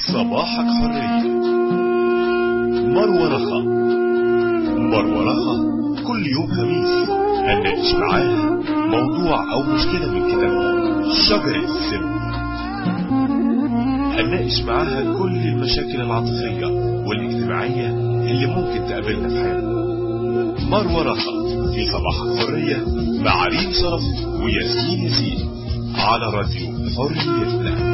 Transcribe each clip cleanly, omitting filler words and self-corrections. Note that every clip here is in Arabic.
صباحك حرية. مروة رخا. مروة رخا كل يوم خميس هنناقش معاها موضوع أو مشكلة من كتابها شجرة السم. هنناقش معاها كل المشاكل العاطفية والاجتماعية اللي ممكن تقابلنا في حياتنا. مروة رخا في صباحك حرية مع ريم شرف وياسين ياسين على راديو حريتنا.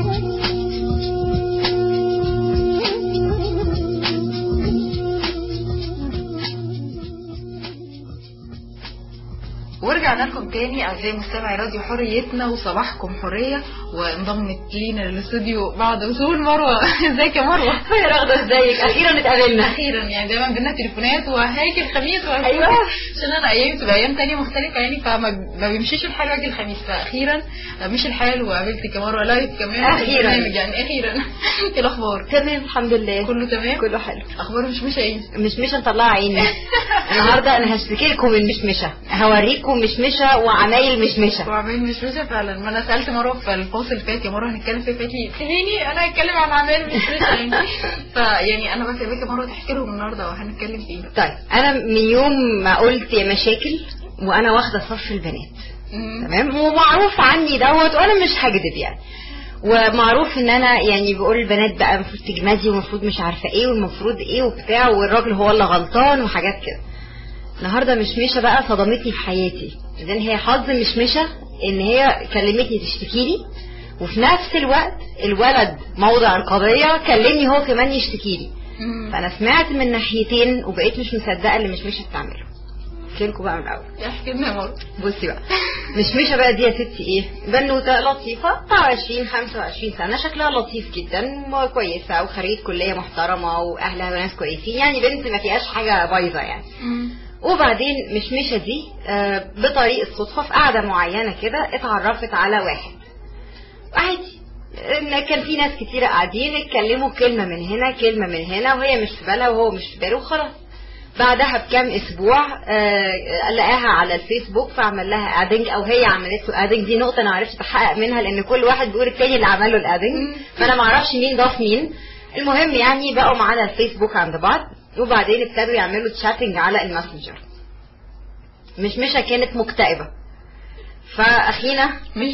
ورجعنا لكم تاني اعزائي مستمعي راديو حريتنا وصباحكم حريه. وانضمت لينا للاستوديو بعد وصول مروه. ازيك يا مروه؟ يا رغده ازيك؟ اخيرا اتقابلنا. اخيرا يعني دايما بينا تليفونات وهيجي الخميس ايوه عشان انا ايام تبقى ايام تانية مختلفه يعني فما بيمشيش الحال واجي الخميس. فاخيرا مش الحال وقابلتك يا مروه لايف كمان اخيرا يعني اخيرا. ايه الاخبار؟ تمام الحمد لله كله تمام كله حلو. اخبار مشمشه ايه؟ مشمشه مطلعه عيني. النهارده انا هشتكي لكم من مشمشه، هوريكم مشمشه وعمايل مشمشه وعمايل مشمشه فعلا. ما انا سالت مروه في الفاصل اللي فات يا مروه هنتكلم في فاتي تهيني انا هتكلم عن عمايل مشمشه يعني. فيعني انا بكلمك يا مروه تحكي لهم النهارده وهنتكلم فيه. طيب انا من يوم ما قلت يا مشاكل وانا واخده صف البنات تمام، ومعروف عني دوت وانا مش هكذب يعني، ومعروف ان انا يعني بقول البنات بقى المفروض تجمدي ومفروض مش عارفه ايه والمفروض ايه وبتاع والراجل هو اللي غلطان وحاجات كده. النهارده مشمشه بقى صدمتني في حياتي، لان هي حظ مشمشه ان هي كلمتني تشتكي لي وفي نفس الوقت الولد موضع القضيه كلمني هو كمان يشتكي لي. فانا سمعت من ناحيتين وبقيت مش مصدقه اللي مشمشه بتعمله. احكي لكم بقى من الاول. احكي لنا يا مروه. بصي بقى مشمشه بقى دي يا ستي ايه، بنوته لطيفه بتاع 20 25 سنه، شكلها لطيف جدا وكويسه وخريجه كليه محترمه واهلها ناس كويسين، يعني بنت ما فيهاش حاجه بايظه يعني. وبعدين مشمشه دي بطريقه صدفه في قعده معينه كده اتعرفت على واحد عادي، كان في ناس كتيره قاعدين اتكلموا كلمه من هنا كلمه من هنا وهي مش في بالها وهو مش في باله وخلاص. بعدها بكام اسبوع لقاها على الفيسبوك فعمل لها ادنج او هي عملت له ادنج. دي نقطه انا عرفت احقق منها لان كل واحد بيقول التاني اللي عمل له الادنج، فانا ما اعرفش مين ضاف مين. المهم يعني بقوا معانا الفيسبوك عند بعض وبعدين ابتدوا يعملوا تشاتنج على الماسنجر. مشمشه كانت مكتئبه فاخينا مش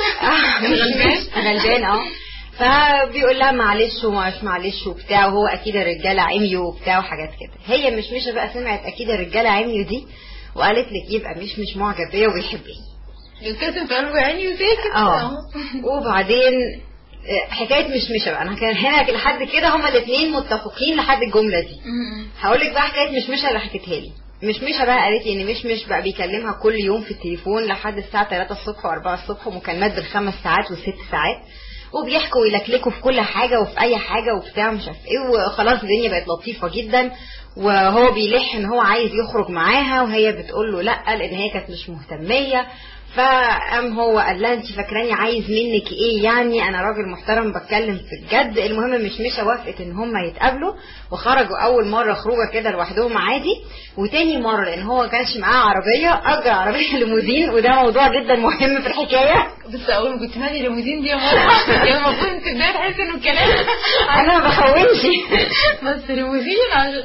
غلبان فبيقول لها معلش ومش معلش وبتاع، وهو اكيد الرجاله عميوا وبتاع وحاجات كده. هي مشمشه بقى سمعت اكيد الرجاله عميوا دي وقالت لك يبقى مش معجب بيا وبيحبني الكاتب في قلبه عيني وساكت. وبعدين حكايه مشمشه بقى انا كان هنا لحد كده هما الاثنين متفقين لحد الجمله دي. هقول لك بقى حكايه مشمشه اللي حكيتها لي. مشمشه بقى قالت لي ان مش بقى بيكلمها كل يوم في التليفون لحد الساعه 3 الصبح و4 الصبح ومكالمات بال5 ساعات و6 ساعات وبيحكوا ويلكلكوا في كل حاجه وفي اي حاجه وبتاع مش عارف ايه، وخلاص الدنيا بقت لطيفه جدا وهو بيلح ان هو عايز يخرج معاها وهي بتقول له لا لان هي كانت مش مهتميه. فقام هو قال لها انت فاكراني عايز منك ايه يعني، انا راجل محترم بتكلم في الجد. المهم مشمشه وافقت ان هم يتقابلوا وخرجوا اول مره خروجه كده لوحدهم عادي، وتاني مره لان هو ما كانش معاه عربيه اجر عربيه ليموزين، وده موضوع جدا مهم في الحكايه. بس اول ما كنت مالي ليموزين دي يا مروه يعني المفروض انت بدايه تحس انه الكلام انا ما بخونش بس ليموزين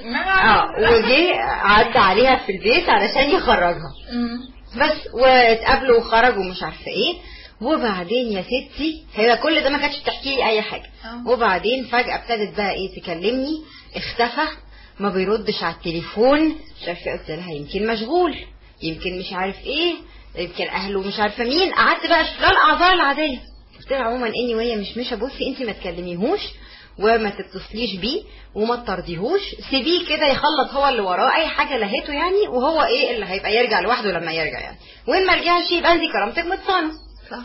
وجي عدى عليها في البيت علشان يخرجها بس، واتقابلوا وخرجوا ومش عارفه ايه. وبعدين يا ستي هي كل ده ما كانتش بتحكي لي اي حاجه. وبعدين فجاه ابتدت بقى ايه تكلمني، اختفى ما بيردش على التليفون مش عارفه. قلت لها يمكن مشغول يمكن مش عارف ايه يمكن اهله مش عارفه مين. قعدت بقى اشوف لها الاعذار العاديه. قلت لها عموما اني وهي مش بصي انت ما تكلميهوش وما تتصليش بيه وما تطرديهوش، سيبيه كده يخلص هو اللي وراه اي حاجه لهيته يعني، وهو ايه اللي هيبقى يرجع لوحده لما يرجع يعني، وين ما رجعش يبقى انت كرامتك متصانه. صح.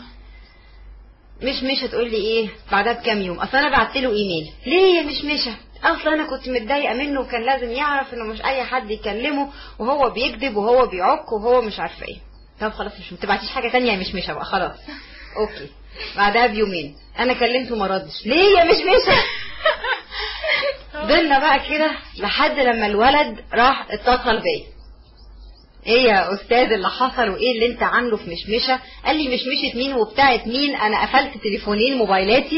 مش هتقول لي ايه بعدها بكام يوم، اصل انا بعت له ايميل. ليه يا مشمشه؟ اصل انا كنت متضايقه منه وكان لازم يعرف انه مش اي حد يكلمه وهو بيكذب وهو بيعك وهو مش عارفه ايه. طب خلاص مش تبعتيش حاجه ثانيه يا مشمشه بقى خلاص. اوكي. بعدها بيومين انا كلمته ما ردش. ليه يا مشمشه؟ ضلنا بقى كده لحد لما الولد راح اتصل بيا. ايه يا استاذ اللي حصل وايه اللي انت عامله في مشمشه؟ قال لي مشمشه مين وبتاعت مين؟ انا قفلت تليفونين موبايلاتي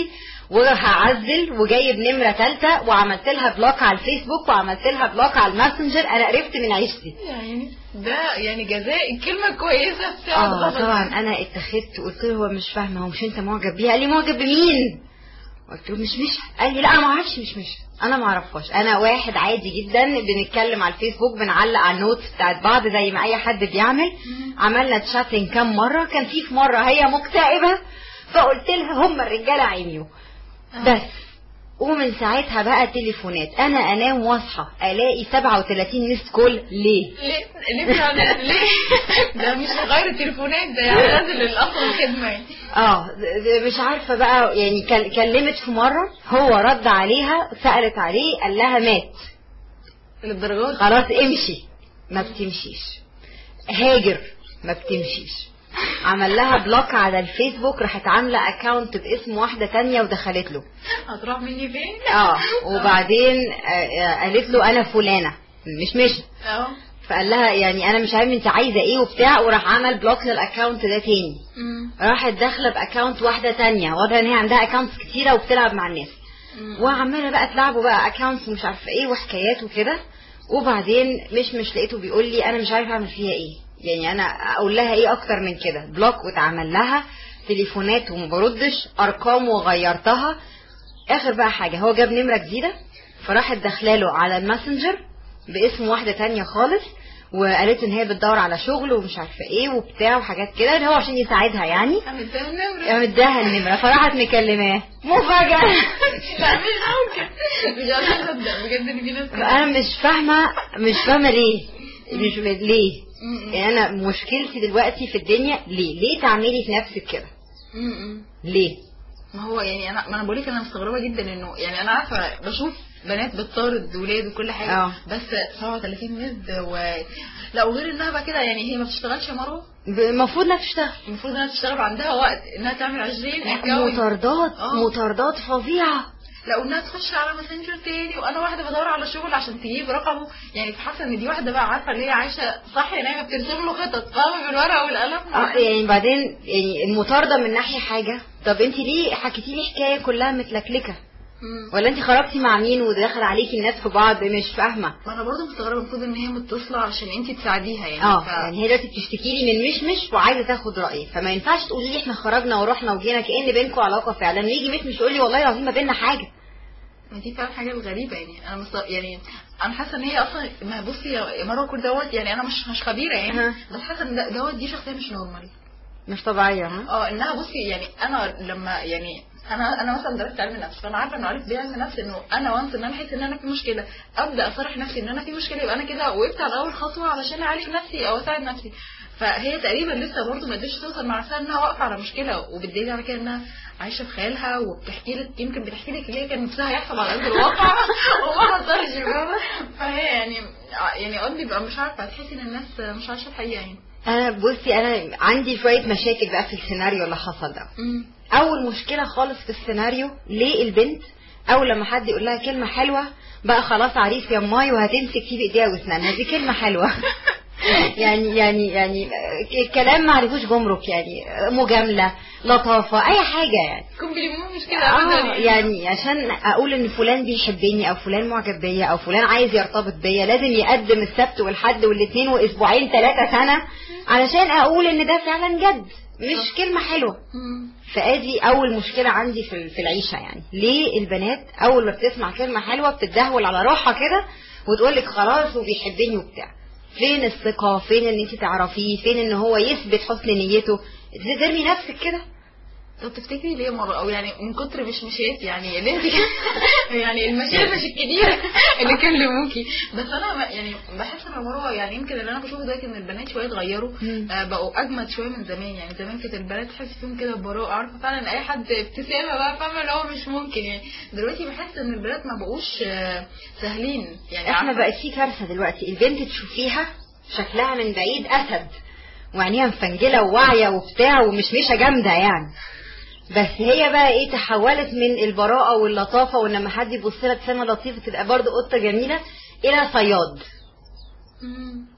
وهعزل وجايب نمره ثالثه وعملت لها بلوك على الفيسبوك وعملت لها بلوك على الماسنجر. انا قرفت من عيشتي يعني ده يعني جزاء الكلمه كويسه بتاعت طبعا. انا اتخذت وقلت له هو مش فاهمه، هو مش انت معجب بيها؟ قال لي معجب بمين؟ قلت له مش قال لي لا انا ما اعرفش مش انا ما اعرفهاش، انا واحد عادي جدا بنتكلم على الفيسبوك بنعلق على النوتس بتاعت بعض زي ما اي حد بيعمل. عملنا تشاتنج كام مره، كان في مره هي مكتئبه فقلت لها هم الرجاله عينيو بس. ومن ساعتها بقى تليفونات، انا انام واصحى الاقي 37 ميس كول. ليه فعلا ليه؟ ده مش غير التليفونات، ده يعني نازل الاصل الخدمه يعني. مش عارفه بقى يعني. كلمت في مره هو رد عليها، سالت عليه قال لها مات. للدرجات خلاص امشي، ما بتمشيش. هاجر، ما بتمشيش. عمل لها بلوك على الفيسبوك، راحت عامله اكاونت باسم واحده تانية ودخلت له. هتروح مني فين؟ وبعدين قالت له انا فلانه مش فقال لها يعني انا مش عارف انت عايزه ايه وبتاع، وراح عمل بلوك للاكاونت ده تاني. راحت داخله باكاونت واحده تانية، واضح ان هي عندها اكاونتس كتيره وبتلعب مع الناس، وعماله بقى تلعبوا بقى اكاونتس مش عارفه ايه وحكايات وكده. وبعدين مش لقيته بيقول لي انا مش عارف اعمل فيها ايه، يعني انا اقول لها ايه اكتر من كده؟ بلوك واتعمل لها تليفونات وما بردش، ارقام وغيرتها. اخر بقى حاجه هو جاب نمره جديده، فراحت داخلاله على الماسنجر باسم واحده تانية خالص، وقالت ان هي بتدور على شغل ومش عارفه ايه وبتاع وحاجات كده، اللي هو عشان يساعدها يعني. مداها النمره فراحت مكلماه. مفاجاه. لا مش ممكن، مش قادره اصدق بجد ان في ناس. انا مش فاهمه ليه يعني. انا مشكلتي دلوقتي في الدنيا ليه تعملي في نفسك كده؟ ليه؟ ما هو يعني انا بقول لك انا مستغربه جدا انه يعني انا عارفه بشوف بنات بتطارد ولاد وكل حاجه بس 37 مزد لا وغير انها بقى كده يعني هي ما بتشتغلش يا مروه. المفروض انها تشتغل، عندها وقت انها تعمل 20 مطاردات فظيعه. لا وانها تخش على ماسنجر تاني، وانا واحده بدور على شغل عشان تجيب رقمه، يعني حاسه ان دي واحده بقى عارفه اللي هي عايشه صح، يعني هي بترسم له خطط فاهمه بالورقه والقلم. يعني بعدين يعني المطارده من ناحيه حاجه. طب انت ليه حكيتي لي حكايه كلها متلكلكه؟ ولا انت خرجتي مع مين ودخل عليكي الناس في بعض؟ مش فاهمه. ما انا برضه مستغربه، المفروض ان هي متصله عشان انت تساعديها يعني. يعني هي دلوقتي بتشتكي لي من مش وعايزه تاخد رايي، فما ينفعش تقولي لي احنا خرجنا ورحنا وجينا كأن بينكم علاقه فعلا، ويجي مش يقول لي والله العظيم ما بيننا حاجه. ما دي فعلا حاجه غريبه يعني. يعني انا حاسه ان هي اصلا ما بصي يا مروه كل دوت يعني انا مش خبيره يعني بس حاسه ان دوت دي شخصيه مش نورمال، مش طبيعيه. انها بصي يعني انا لما يعني انا مثلا درست علم نفس، فانا عارفه انه عارف بيه علم نفس انه انا وانس ان انا احس ان انا في مشكله ابدا اصارح نفسي ان انا في مشكله، يبقى انا كده وقفت على اول خطوه علشان اعالج نفسي او اساعد نفسي. فهي تقريبا لسه برضه ما قدرتش توصل مع نفسها انها واقفه على مشكله، وبالدليل على كده انها عايشه في خيالها وبتحكي لك، يمكن بتحكي لك اللي كان نفسها يحصل على ارض الواقع وما حصلش. فهي يعني قصدي بقى مش عارفه، تحسي ان الناس مش عايشه الحقيقه يعني. بصي انا عندي شويه مشاكل بقى في السيناريو اللي حصل ده. اول مشكله خالص في السيناريو، ليه البنت اول لما حد يقول لها كلمه حلوه بقى خلاص عريس يا ماي وهتمسك فيه بايديها واسنانها؟ دي كلمه حلوه. يعني الكلام ما عرفوش جمرك، يعني مجامله لطافه اي حاجه يعني. كومبليمون مش كده يعني عشان اقول ان فلان بيحبني او فلان معجب بيا او فلان عايز يرتبط بيا لازم يقدم السبت والحد والاثنين واسبوعين 3 سنه علشان اقول ان ده فعلا جد، مش كلمه حلوه. فادي اول مشكله عندي في العيشه يعني. ليه البنات اول ما بتسمع كلمه حلوه بتدهول على روحها كده وتقول لك خلاص وبيحبني وبتاع؟ فين الثقه؟ فين ان انت تعرفيه؟ فين ان هو يثبت حسن نيته؟ ترمي نفسك كده. طب تفتكري ليه مره او يعني من كتر مشمشات يعني اللي انت يعني المشاكل مش الكبيره اللي كلموكي؟ بس انا يعني بحس ان مروه يعني يمكن اللي انا بشوفه دلوقتي ان البنات شويه اتغيروا، بقوا اجمد شويه من زمان. يعني زمان كانت البنات تحس فيهم كده براءه، عارفه فعلا اي حد ابتسامه بقى فاهمه اللي هو مش ممكن يعني. دلوقتي بحس ان البنات ما بقوش سهلين يعني. احنا بقت في كارثه دلوقتي، البنت تشوفيها شكلها من بعيد اسد وعينيها مفنجله وواعيه وبتاع ومشمشه جامده يعني، بس هي بقى ايه تحولت من البراءه واللطافه وان لما حد يبص لها ابتسامه لطيفه تبقى برضه قطه جميله الى صياد.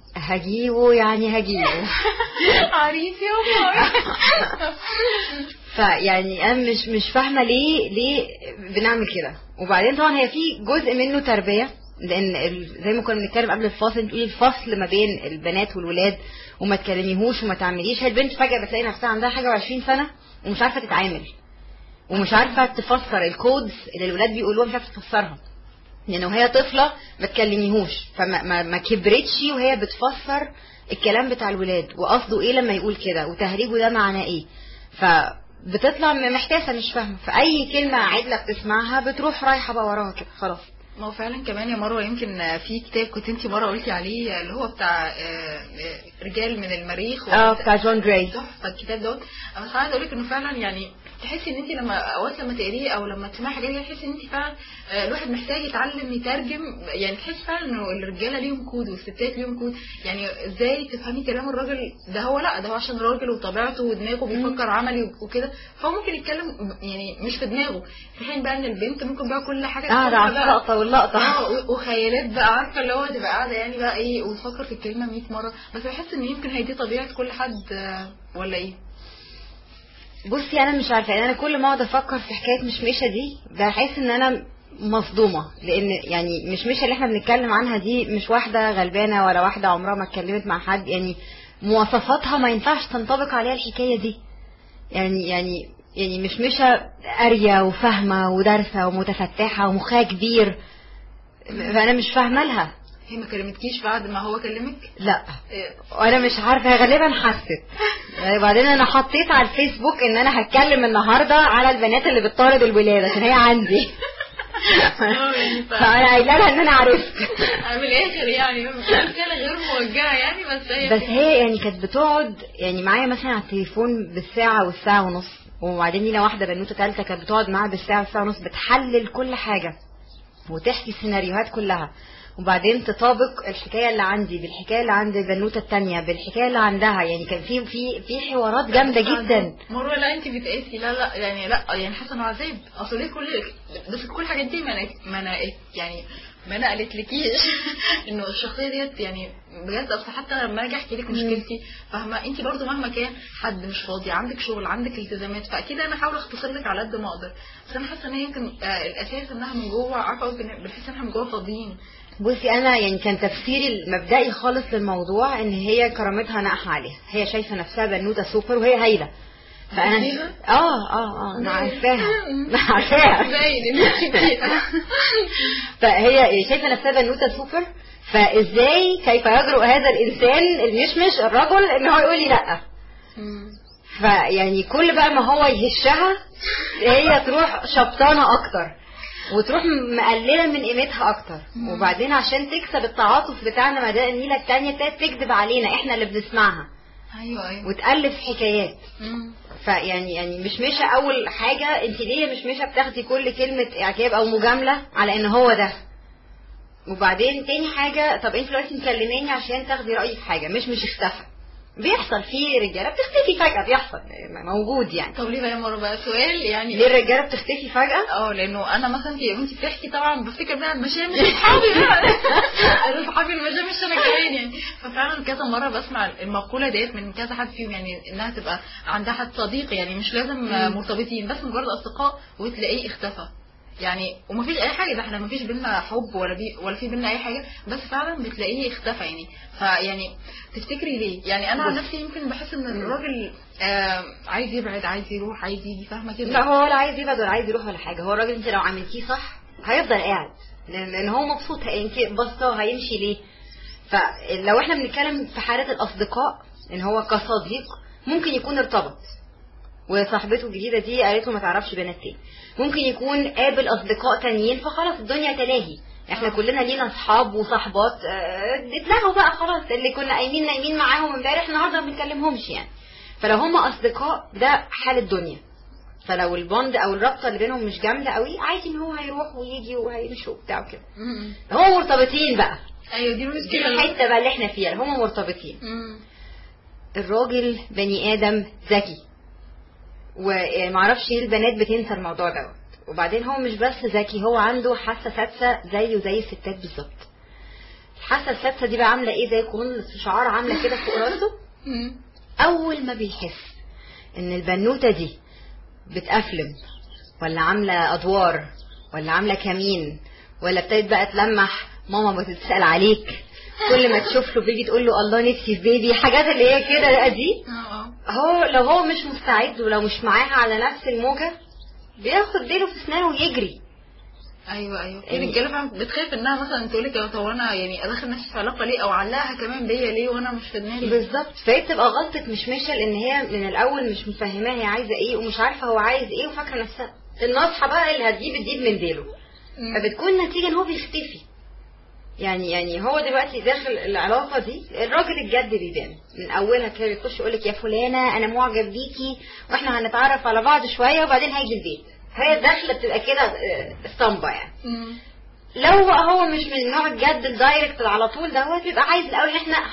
هجيبه يعني هجيبه عريس يا فيعني انا مش فاهمه ليه بنعمل كده. وبعدين طبعا هي في جزء منه تربيه، لان زي ما كنا بنتكلم قبل الفاصل، تقولي الفصل ما بين البنات والولاد وما تكلميهوش وما تعمليش. هي البنت فجاه بتلاقي نفسها عندها حاجه و20 سنه ومش عارفه تتعامل ومش عارفه تفسر الكودز اللي الولاد بيقولوها، مش عارفه تفسرها. يعني وهي طفله ما تكلميهوش، فما كبرتش وهي بتفسر الكلام بتاع الولاد وقصده ايه لما يقول كده وتهريجه ده معناه ايه. فبتطلع محتاسه مش فاهمه، فاي كلمه عدله بتسمعها بتروح رايحه بقى وراها كده خلاص. ما هو فعلا كمان يا مروه، يمكن في كتاب كنت انت مره قلتي عليه اللي هو بتاع رجال من المريخ بتاع جون جراي. تحفه الكتاب دوت. انا مش عايزه اقول لك انه فعلا يعني تحسي ان انت لما اوقات لما تقريه او لما تسمعي حاجات دي تحسي ان انت فعلا الواحد محتاج يتعلم يترجم. يعني تحسي فعلا انه الرجاله ليهم كود والستات ليهم كود. يعني ازاي تفهمي كلام الراجل ده؟ هو لا، ده هو عشان راجل وطبيعته ودماغه بيفكر عملي وكده، فهو ممكن يتكلم يعني مش في دماغه. في حين بقى ان البنت ممكن بقى كل حاجه ده على اللقطه واللقطه وخيالات بقى، عارفه اللي هو تبقى قاعده يعني بقى ايه وتفكر في الكلمه 100 مره. بس بحس ان يمكن هي دي طبيعه كل حد ولا ايه؟ بصي انا مش عارفه، انا كل ما اقعد افكر في حكايه مشمشه دي بحس ان انا مصدومه، لان يعني مشمشه اللي احنا بنتكلم عنها دي مش واحده غلبانه ولا واحده عمرها ما اتكلمت مع حد. يعني مواصفاتها ما ينفعش تنطبق عليها الحكايه دي. يعني مشمشه قاريه وفاهمه ودارسه ومتفتحه ومخها كبير، فانا مش فاهمه لها. هي ما كلمتكيش بعد ما هو كلمك؟ لا وانا مش عارفه، غالبا حست. بعدين انا حطيت على الفيسبوك ان انا هتكلم النهارده على البنات اللي بتطارد الولاد عشان هي عندي. فانا قايله لها ان انا عرفت من الاخر يعني رساله غير موجهه يعني. بس هي يعني كانت بتقعد يعني معايا مثلا على التليفون بالساعه والساعه ونص. وبعدين لينا واحده بنوته ثالثه كانت بتقعد معاها بالساعه والساعه ونص بتحلل كل حاجه وتحكي السيناريوهات كلها، وبعدين تطابق الحكايه اللي عندي بالحكايه اللي عند البنوته الثانيه بالحكايه اللي عندها. يعني كان في حوارات جامده جدا. مروه لا انت بتقاسي، لا يعني حاسه انه عذاب. اصل ليه بس كل الحاجات دي ما نقلتلكيش انه الشخصيه ديت يعني بجد. اصل حتى لما اجي احكي لك مشكلتي فاهمه انت برضو مهما كان حد مش فاضي، عندك شغل عندك التزامات، فاكيد انا هحاول اختصر لك على قد ما اقدر. بس انا حاسه ان هي يمكن الاساس انها من جوه، عارفه بحس انها من جوه فاضيين. بصي انا يعني كان تفسيري المبدئي خالص للموضوع ان هي كرامتها ناقحه عليها، هي شايفه نفسها بنوته سوبر وهي هايله. فانا انا عارفاها فهي شايفه نفسها بنوته سوبر، فازاي كيف يجرؤ هذا الانسان المشمش الرجل ان هو يقول لي لا؟ فيعني كل بقى ما هو يهشها هي تروح شبطانه اكتر وتروح مقلله من قيمتها اكتر. وبعدين عشان تكسب التعاطف بتاعنا مدى النيله الثانيه تكذب علينا احنا اللي بنسمعها. ايوه وتالف حكايات. فيعني مشمشه اول حاجه، انت ليه مشمشه بتاخدي كل كلمه اعجاب او مجامله على ان هو ده؟ وبعدين تاني حاجه، طب انت دلوقتي مكلماني عشان تاخدي رايي في حاجه مش اختفى. بيحصل في رجاله بتختفي فجاه، بيحصل موجود يعني. طب ليه بقى يا مروه بقى سؤال يعني ليه الرجاله بتختفي فجاه؟ لانه انا مثلا انت بتحكي طبعا بفتكر بقى المشامش اصحابي بقى انا اصحابي المشامش انا كمان يعني. ففعلا كذا مره بسمع المقوله ديت من كذا حد فيهم، يعني انها تبقى عندها حد صديق يعني مش لازم مرتبطين بس مجرد اصدقاء وتلاقيه اختفى يعني. ومفيش اي حاجه، ده احنا مفيش بينا حب ولا في بينا اي حاجه، بس فعلا بتلاقيه اختفى يعني. فيعني تفتكري ليه؟ يعني انا عن نفسي يمكن بحس ان الراجل عايز يبعد، عايز يروح، عايز يجي، فاهمه كده؟ لا هو ولا عايز يبعد ولا عايز يروح ولا حاجه. هو الراجل انت لو عملتيه صح هيفضل قاعد لان هو مبسوط. انت بسطه هيمشي ليه؟ فلو احنا بنتكلم في حاله الاصدقاء ان هو كصديق ممكن يكون ارتبط وصاحبته الجديده دي قالت له ما تعرفش بنات تاني، ممكن يكون قابل اصدقاء تانيين فخلاص الدنيا تلاهي. احنا كلنا لينا اصحاب وصاحبات اتلهوا بقى خلاص، اللي كنا نايمين معاهم امبارح النهارده ما بنكلمهمش يعني. فلو هم اصدقاء ده حال الدنيا. فلو البوند او الرابطه اللي بينهم مش جامده قوي عادي ان هو هيروح ويجي وهيمشوا وبتاع كده. هم مرتبطين بقى. ايوه دي المشكله، الحته بقى اللي احنا فيها هم مرتبطين. الراجل بني ادم ذكي ومعرفش ليه البنات بتنسى الموضوع دوت. وبعدين هو مش بس ذكي، هو عنده حاسه سادسه زيه زي الستات بالظبط. الحاسه السادسه دي بقى عامله ايه؟ زي كون شعار عامله كده فوق راسه. اول ما بيحس ان البنوته دي بتأفلم ولا عاملة ادوار ولا عاملة كمين ولا ابتدت بقى تلمح ماما بتتسأل عليك كل ما تشوف له بيجي تقول له الله نفسي في بيبي، حاجات اللي هي كده دي. هو لو هو مش مستعد ولو مش معاها على نفس الموجة بياخد ديله في اسنانه ويجري. ايوه في رجاله فعلا بتخاف انها مثلا تقول لك طب انا يعني ادخل نفسي في علاقه ليه او علقها كمان بيا ليه وانا مش في دماغي. بالظبط. فهي بتبقى غلطه مشمشه لان هي من الاول مش مفهماه هي عايزه ايه ومش عارفه هو عايز ايه وفاكره نفسها النصحه بقى اللي هتجيب الديب من ديله. فبتكون النتيجه ان هو بيختفي. يعني هو دلوقتي داخل العلاقه دي الراجل الجد بيبان من اولها كده، يخش يقول لك يا فلانه انا معجب بيكي واحنا هنتعرف على بعض شويه وبعدين هيجي البيت. هي الدخله بتبقى كده اسطمبه يعني. لو بقى هو مش من النوع الجد الدايركت على طول دوت يبقى عايز الاول ان احنا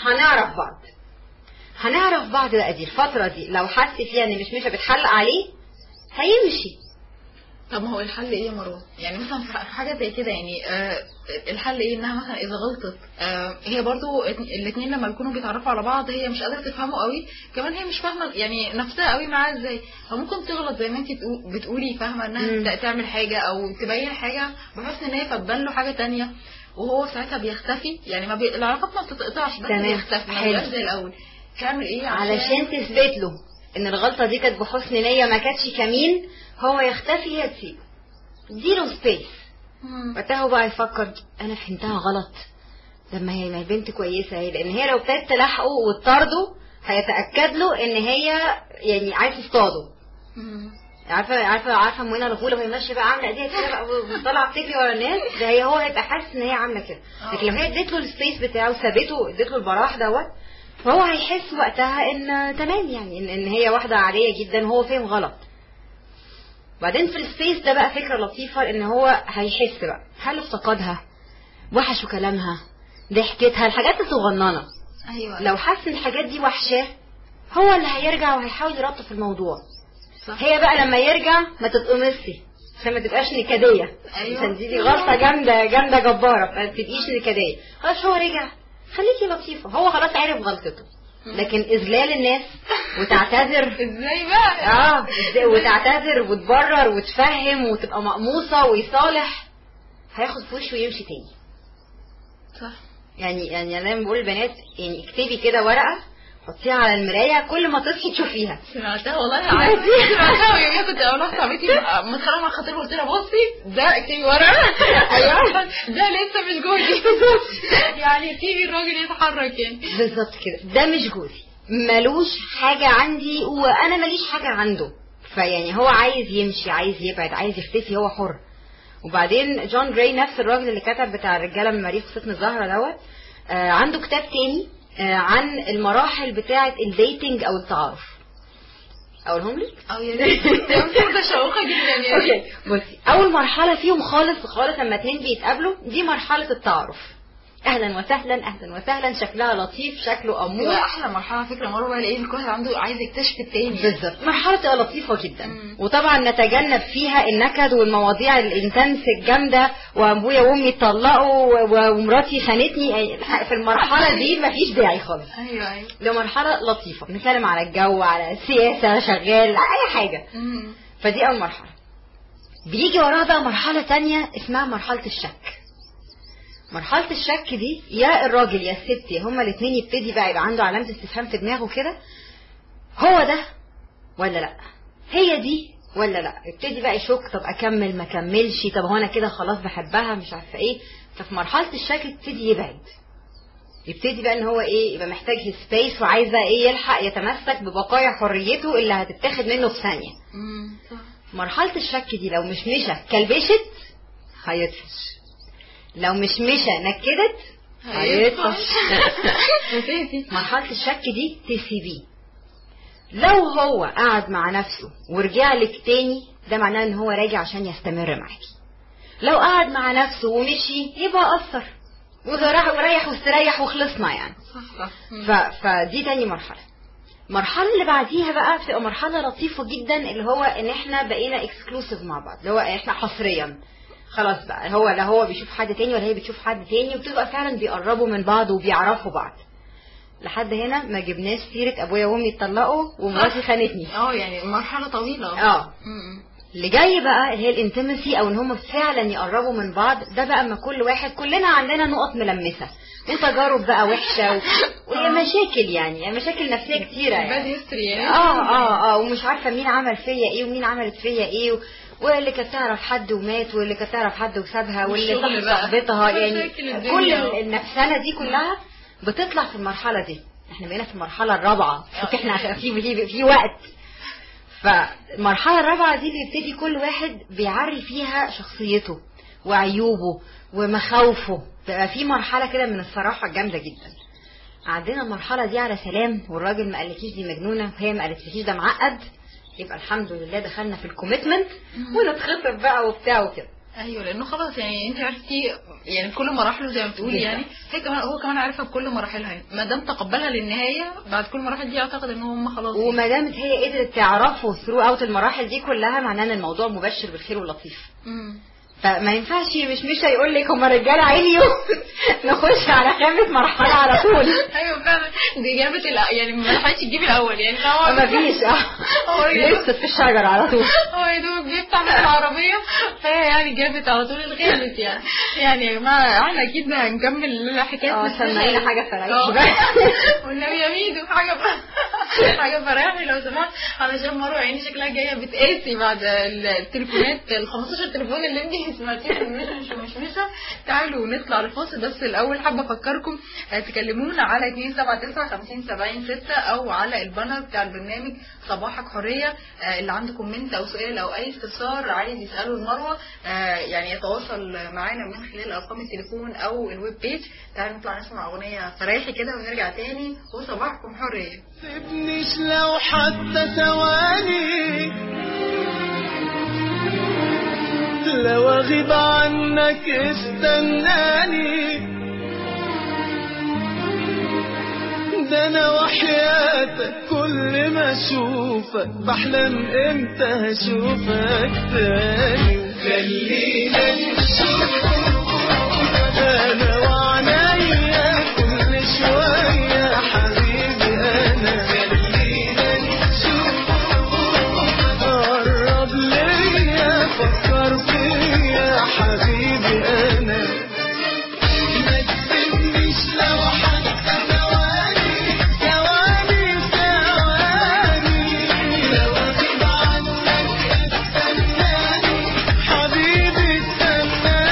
هنعرف بعض بقى. دي الفتره دي لو حس فيها ان مش بتحلق عليه هيمشي. طب ما هو الحل ايه يا مروه؟ يعني مثلا في حاجه زي كده يعني الحل ايه؟ انها مثلا اذا غلطت هي برضو الاثنين لما يكونوا بيتعرفوا على بعض هي مش قادره تفهمه قوي، كمان هي مش فاهمه يعني نفسها قوي معاه ازاي، فممكن تغلط زي ما انت بتقولي فاهمه انها تعمل حاجه او تبين حاجه بحيث ان هي فتبان له حاجه تانية وهو ساعتها بيختفي. يعني ما العلاقات ما بتتقطعش بس بيختفي ما بيبقاش زي الاول. تعمل ايه علشان تثبت له ان الغلطه دي كانت بحسن نيه ما كانتش كمين؟ هو يختفي هي تسيبه، اديله سبيس. وقتها هو بقى يفكر انا فهمتها غلط لما هي ما بنت كويسه هي، لان هي لو ابتدت تلاحقه وتطارده هيتاكد له ان هي يعني عايزه تصطاده. عارفه منى الغوله وهي ماشيه بقى عامله ايديها كده بقى وطالعه بتجري ورا الناس ده هو هيبقى حاسس ان هي عامله كده. لكن لو هي اديت له السبيس بتاعه وثبته اديت له البراح دوت فهو هيحس وقتها ان تمام يعني ان هي واحده عاديه جدا وهو فاهم غلط. بعدين في السبيس ده بقى فكرة لطيفة ان هو هيحس بقى هل افتقدها، وحشوا كلامها، ضحكتها، الحاجات الصغننة. ايوه لو حس ان الحاجات دي وحشاه هو اللي هيرجع وهيحاول يرطف الموضوع. صح. هي بقى لما يرجع ما تتقمصي عشان ما تبقاش نكدية. ايوه دي غلطة جامدة جبارة ما تبقيش نكدية. خلاص هو رجع خليكي لطيفة، هو خلاص عرف غلطته. لكن اذلال الناس وتعتذر ازاي بقى وتعتذر وتبرر وتفهم وتبقى مقموصه ويصالح هياخد في وشه ويمشي تاني. صح. يعني انا بقول للبنات يعني اكتبي كده ورقه حطيها على المرايه كل ما تصحي تشوفيها. سمعتها والله سمعتها ويوميها كنت اقول لها صاحبتي مسخره مع خاطر قلت لها بصي ده اكتبي ورقه ايوه ده لسه مش جوزي يعني سيبي الراجل يتحرك يعني بالظبط كده. ده مش جوزي ملوش حاجه عندي وانا ماليش حاجه عنده. فيعني هو عايز يمشي عايز يبعد عايز يختفي هو حر. وبعدين جون جراي نفس الراجل اللي كتب بتاع الرجاله من مريخ ستن الزهره دوت عنده كتاب تاني عن المراحل بتاعه الديتنج او التعارف. اقولهم لك او يا ريت ده شوقه جدا يعني. اوكي بصي اول مرحله فيهم خالص لما اتنين بيتقابلوا دي مرحله التعارف. اهلا وسهلا شكلها لطيف شكله امور. احلى مرحله فكره مروه الاقي الكل عنده عايز يكتشف التاني. بالظبط مرحله تبقى لطيفه جدا. وطبعا نتجنب فيها النكد والمواضيع الانتنس الجامده وابويا وامي اتطلقوا ومراتي خانتني. في المرحله دي مفيش داعي خالص. ايوه ده مرحله لطيفه بنتكلم على الجو على السياسه شغال اي حاجه. فدي اول مرحله. بيجي وراها بقى مرحله تانية اسمها مرحله الشك. مرحلة الشك دي يا الراجل يا الست هما الاثنين يبتدي بقى يبقى عنده علامة استفهام في دماغه كده هو ده ولا لا، هي دي ولا لا. يبتدي بقى يشك طب اكمل ما اكملش، طب هو انا كده خلاص بحبها مش عارفه ايه. ففي مرحلة الشك يبتدي يبعد، يبتدي بقى ان هو ايه يبقى محتاج سبيس وعايز بقى ايه يلحق يتمسك ببقايا حريته اللي هتتاخد منه في ثانية. مرحلة الشك دي لو مش مشى كلبشت هيطفش، لو مش مشى نكدت هيطفش. مرحلة الشك دي تسيبيه. لو هو قعد مع نفسه ورجع لك تاني ده معناه ان هو راجع عشان يستمر معاكي. لو قعد مع نفسه ومشي يبقى أثر وإذا راح وريح واستريح وخلصنا يعني. فدي تاني مرحلة. المرحلة اللي بعديها بقى بتبقى مرحلة لطيفة جدا اللي هو ان احنا بقينا اكسكلوسيف مع بعض، اللي هو احنا حصريا خلاص بقى هو لا هو بيشوف حد تاني ولا هي بتشوف حد تاني وبتبقى فعلا بيقربوا من بعض وبيعرفوا بعض. لحد هنا ما جبناش سيره ابويا وامي اتطلقوا ومراتي خانتني. يعني مرحله طويله. اللي جاي بقى هي الانتمسي، او ان هم فعلا يقربوا من بعض. ده بقى اما كل واحد، كلنا عندنا نقط ملمسه وتجارب بقى وحشه ومشاكل، يعني مشاكل نفسيه كتيره يعني. ومش عارفه مين عمل فيا ايه ومين عملت فيا ايه، واللي كانت تعرف حد ومات، واللي كانت تعرف حد وسابها، واللي صاحبتها، يعني كل النفسانه دي كلها بتطلع في المرحله دي. احنا بقينا في المرحله الرابعه، احنا في وقت. فالمرحله الرابعه دي بيبتدي كل واحد بيعري فيها شخصيته وعيوبه ومخاوفه. بقى في مرحله كده من الصراحه الجامده جدا. عندنا المرحله دي على سلام، والراجل ما قالكيش دي مجنونه وهي ما قالتلكيش ده معقد، يبقى الحمد لله دخلنا في الكوميتمنت ونتخطب بقى وبتاع وكده. ايوه، لانه خلاص يعني انت عرفتي يعني كل مراحله زي ما بتقولي، يعني هو كمان عارفها بكل مراحلها. ما دام تقبلها للنهايه بعد كل المراحل دي، اعتقد ان هم خلاص. وما دامت هي قدرت تعرفه ثرو اوت المراحل دي كلها، معناه ان الموضوع مبشر بالخير واللطيف. فما ينفعش مش هيقول لك هم رجاله عينيو نخش على خامس مرحله على طول. ايوه فعلا، دي جابت يعني ما لحقتش تجيب الاول، يعني ما فيش لسه في الشجر على طول. هو يا دوب بيفتح من العربيه، فهي يعني جابت على طول الخامس. يعني يا جماعه احنا اكيد هنكمل حكايه. سمعينا حاجه فرقتي بقى والنبي يا ميدو حاجه فرقني لو سمحت، علشان مروه عيني شكلها جايه بتقاسي بعد التليفونات ال 15 تليفون اللي انت سمعتيهم مش تعالوا نطلع لفاصل. بس الاول حابه افكركم تكلمونا على 279 او على البانر بتاع البرنامج صباحك حريه. اللي عنده كومنت او سؤال او اي استفسار عايز يساله لمروه، يعني يتواصل معانا من خلال ارقام التليفون او الويب بيج. تعالوا نطلع نسمع اغنيه فرايحي كده ونرجع تاني، وصباحكم حريه. سيبنيش لو حتى ثواني، لو اغيب عنك استناني، ده انا وحياتك كل ما اشوفك بحلم امتى هشوفك تاني. خلينا نشوف انا وعنايا كل شوية حبيبي انا. خلينا نشوف قرب ليا فكر فيا حبيبي انا. ما تسيبنيش لو حتى ثواني ثواني ثواني، لو اغيب عنك استناني حبيبي استناني.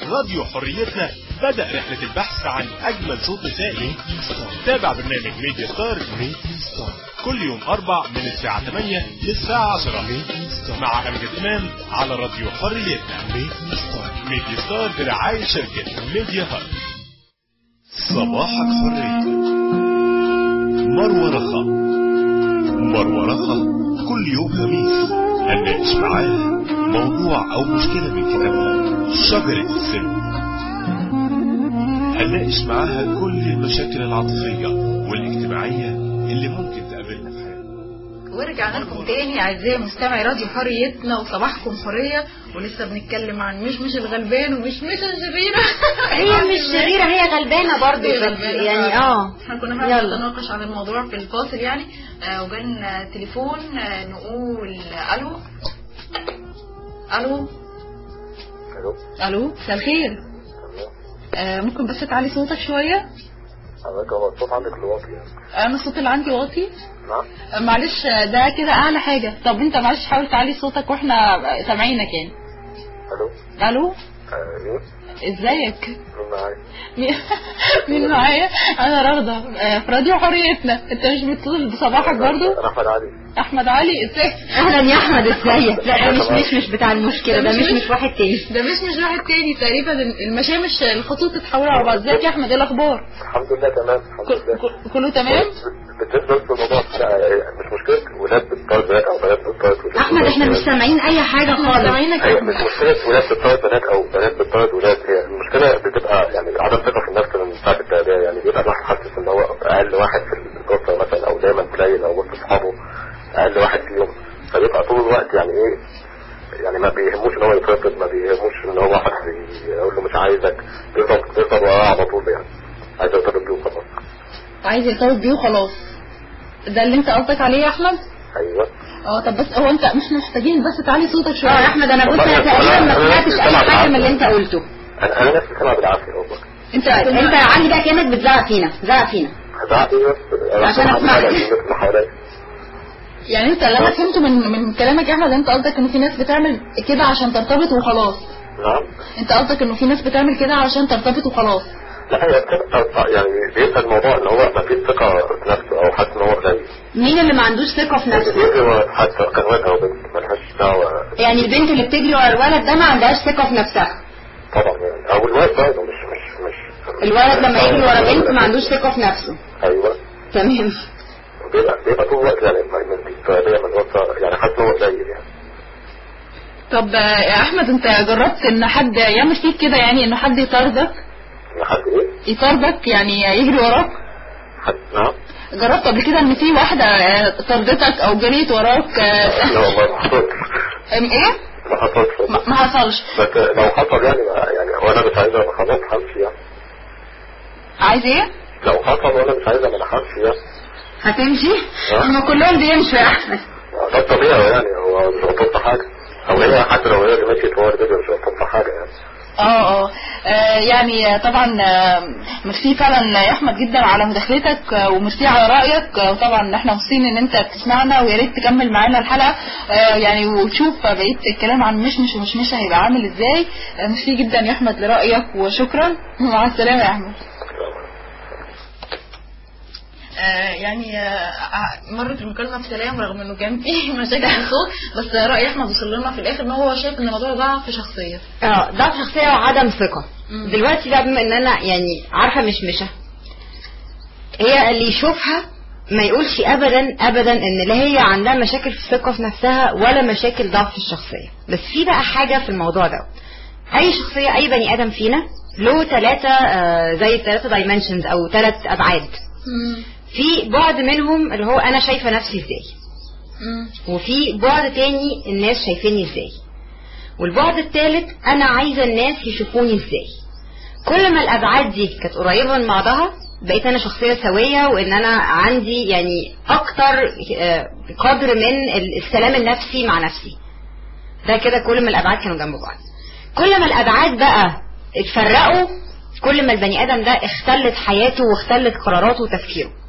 راديو حريتنا بدأ رحلة البحث عن أجمل صوت نسائي. تابع برنامج ميديا ستار كل يوم 4 من الساعة 8 للساعة 10 مع أمجد إمام على راديو حريتنا. ميديا ستار برعاية شركة ميديا هاب. صباحك حرية. مروة رخا كل يوم خميس هنناقش معاها موضوع أو مشكلة من كتابها شجرة السن. هنناقش معاها كل المشاكل العاطفية والاجتماعية اللي ممكن تقابلنا في حياتنا. ورجعنا لكم تاني اعزائي مستمعي راديو حريتنا وصباحكم حريه، ولسه بنتكلم عن مش الغلبان ومش الشريره. هي مش شريره، هي غلبانه برضه يعني. احنا كنا بنتناقش عن الموضوع في الفاصل يعني. وجالنا تليفون نقول الو مساء الخير. ممكن بس تعلي صوتك شويه؟ حضرتك هو الصوت عندك واطي يعني؟ انا الصوت اللي عندي واطي. نعم معلش ده كده اعلى حاجه. طب انت معلش حاول تعلي صوتك واحنا سامعينك يعني. الو ازيك؟ مين معايا؟ انا رغده في راديو حريتنا. انت مش بتتصل بصباحك برضو؟ احمد علي ازيك؟ اهلا يا احمد ازيك؟ لا ده مش بتاع المشكله، ده مش واحد تاني، ده مش واحد تاني تقريبا. المشامش الخطوط اتحولوا على بعض. ازيك يا احمد؟ ايه الاخبار؟ الحمد لله تمام. الحمد لله كله تمام. بالنسبه للموضوع مش مشكله ولاد بتطارد بنات او بنات بتطارد ولاد. احمد احنا مش سامعين اي حاجه خالص. مش مشكله ولاد بتطارد بنات او بنات بتطارد ولاد. هي المشكله بتبقى يعني عدم ثقه في النفس من ساعه التربيه. يعني بيبقى الواحد حاسس ان هو اقل واحد في الاسره مثلا، او دايما قليل، او وسط اصحابه اقل واحد فيهم، فبيبقى طول الوقت يعني ايه، يعني ما بيهموش ان هو يترفض، ما بيهموش ان هو واحد يقول له مش عايزك، بيفضل وراه على طول. يعني عايز يرتبط بيه وخلاص. عايز يرتبط بيه وخلاص. ده اللي انت قصدك عليه يا احمد؟ ايوه. طب بس هو انت مش محتاجين بس تعلي صوتك شويه. يا احمد انا بص انا تقريبا ما سمعتش اي حاجه من اللي انت قلته. انا نفسي سامع بالعافيه والله. انت عندي بقى كانك بتزعق فينا. زعق ايه بس عشان اسمعك. يعني انت اللي انا فهمته من كلامك يا احمد، انت قصدك انه في ناس بتعمل كده عشان ترتبط وخلاص. نعم. انت قصدك انه في ناس بتعمل كده عشان ترتبط وخلاص. لا هي بتبقى يعني بيبقى الموضوع ان هو ما فيش ثقه في نفسه، او حاسس ان هو قليل. مين اللي ما عندوش ثقه في نفسه؟ حتى كان ولد او بنت مالهاش دعوه. يعني البنت اللي بتجري ورا الولد ده ما عندهاش ثقه في نفسها. طبعا يعني. او الولد برضه مش الولد لما يجري ورا بنت ما عندوش ثقه في نفسه. ايوه تمام. بيبقى طول الوقت يعني من وسط يعني حاسس ان هو قليل يعني. طب يا احمد انت جربت ان حد يعمل فيك كده، يعني ان حد يطاردك؟ حد ايه؟ يطاردك يعني يجري وراك؟ نعم. جربت قبل كده ان في واحده طردتك او جريت وراك؟ لا والله ما حصلش. ايه؟ ما حصلش. بس لو حصل يعني وانا مش عايزه خلاص همشي يعني. عايز ايه؟ لو حصل وانا مش عايزه ما همشي يعني. هتمشي؟ هم كلهم بيمشوا يا احمد. ده طبيعي يعني، هو مش غلطان حاجه، او هي حتى لو هي اللي مشيت هو اللي مش غلطان حاجه يعني. يعني طبعا ميرسي فعلا يا احمد جدا على مداخلتك، وميرسي على رايك، وطبعا احنا مبسوطين ان انت بتسمعنا، ويا ريت تكمل معانا الحلقه يعني وتشوف بقيه الكلام عن مش هيبقى عامل ازاي. ميرسي جدا يا احمد لرايك، وشكرا. مع السلامه يا احمد. يعني مرت المكالمة بسلام رغم انه كان فيه مشاكل في الصوت، بس رأي احمد وصل لنا في الاخر ان هو شايف ان الموضوع ضعف في شخصية. ضعف شخصية وعدم ثقة. دلوقتي بقى بما ان انا يعني عارفة مشمشة، هي اللي يشوفها ما يقولش ابدا ان لا هي عندها مشاكل في الثقة في نفسها ولا مشاكل ضعف في الشخصية. بس في بقى حاجة في الموضوع ده، اي شخصية اي بني ادم فينا له 3 زي 3 دايمنشنز او 3 ابعاد. في بعد منهم اللي هو انا شايفه نفسي ازاي، وفي بعد تاني الناس شايفيني ازاي، والبعد الثالث انا عايزه الناس يشوفوني ازاي. كل ما الابعاد دي كانت قريبه من بعضها بقيت انا شخصيه سويه، وان انا عندي يعني اكتر قدر من السلام النفسي مع نفسي. ده كده كل ما الابعاد كانوا جنب بعض. كل ما الابعاد بقى اتفرقوا كل ما البني ادم ده اختلت حياته واختلت قراراته وتفكيره.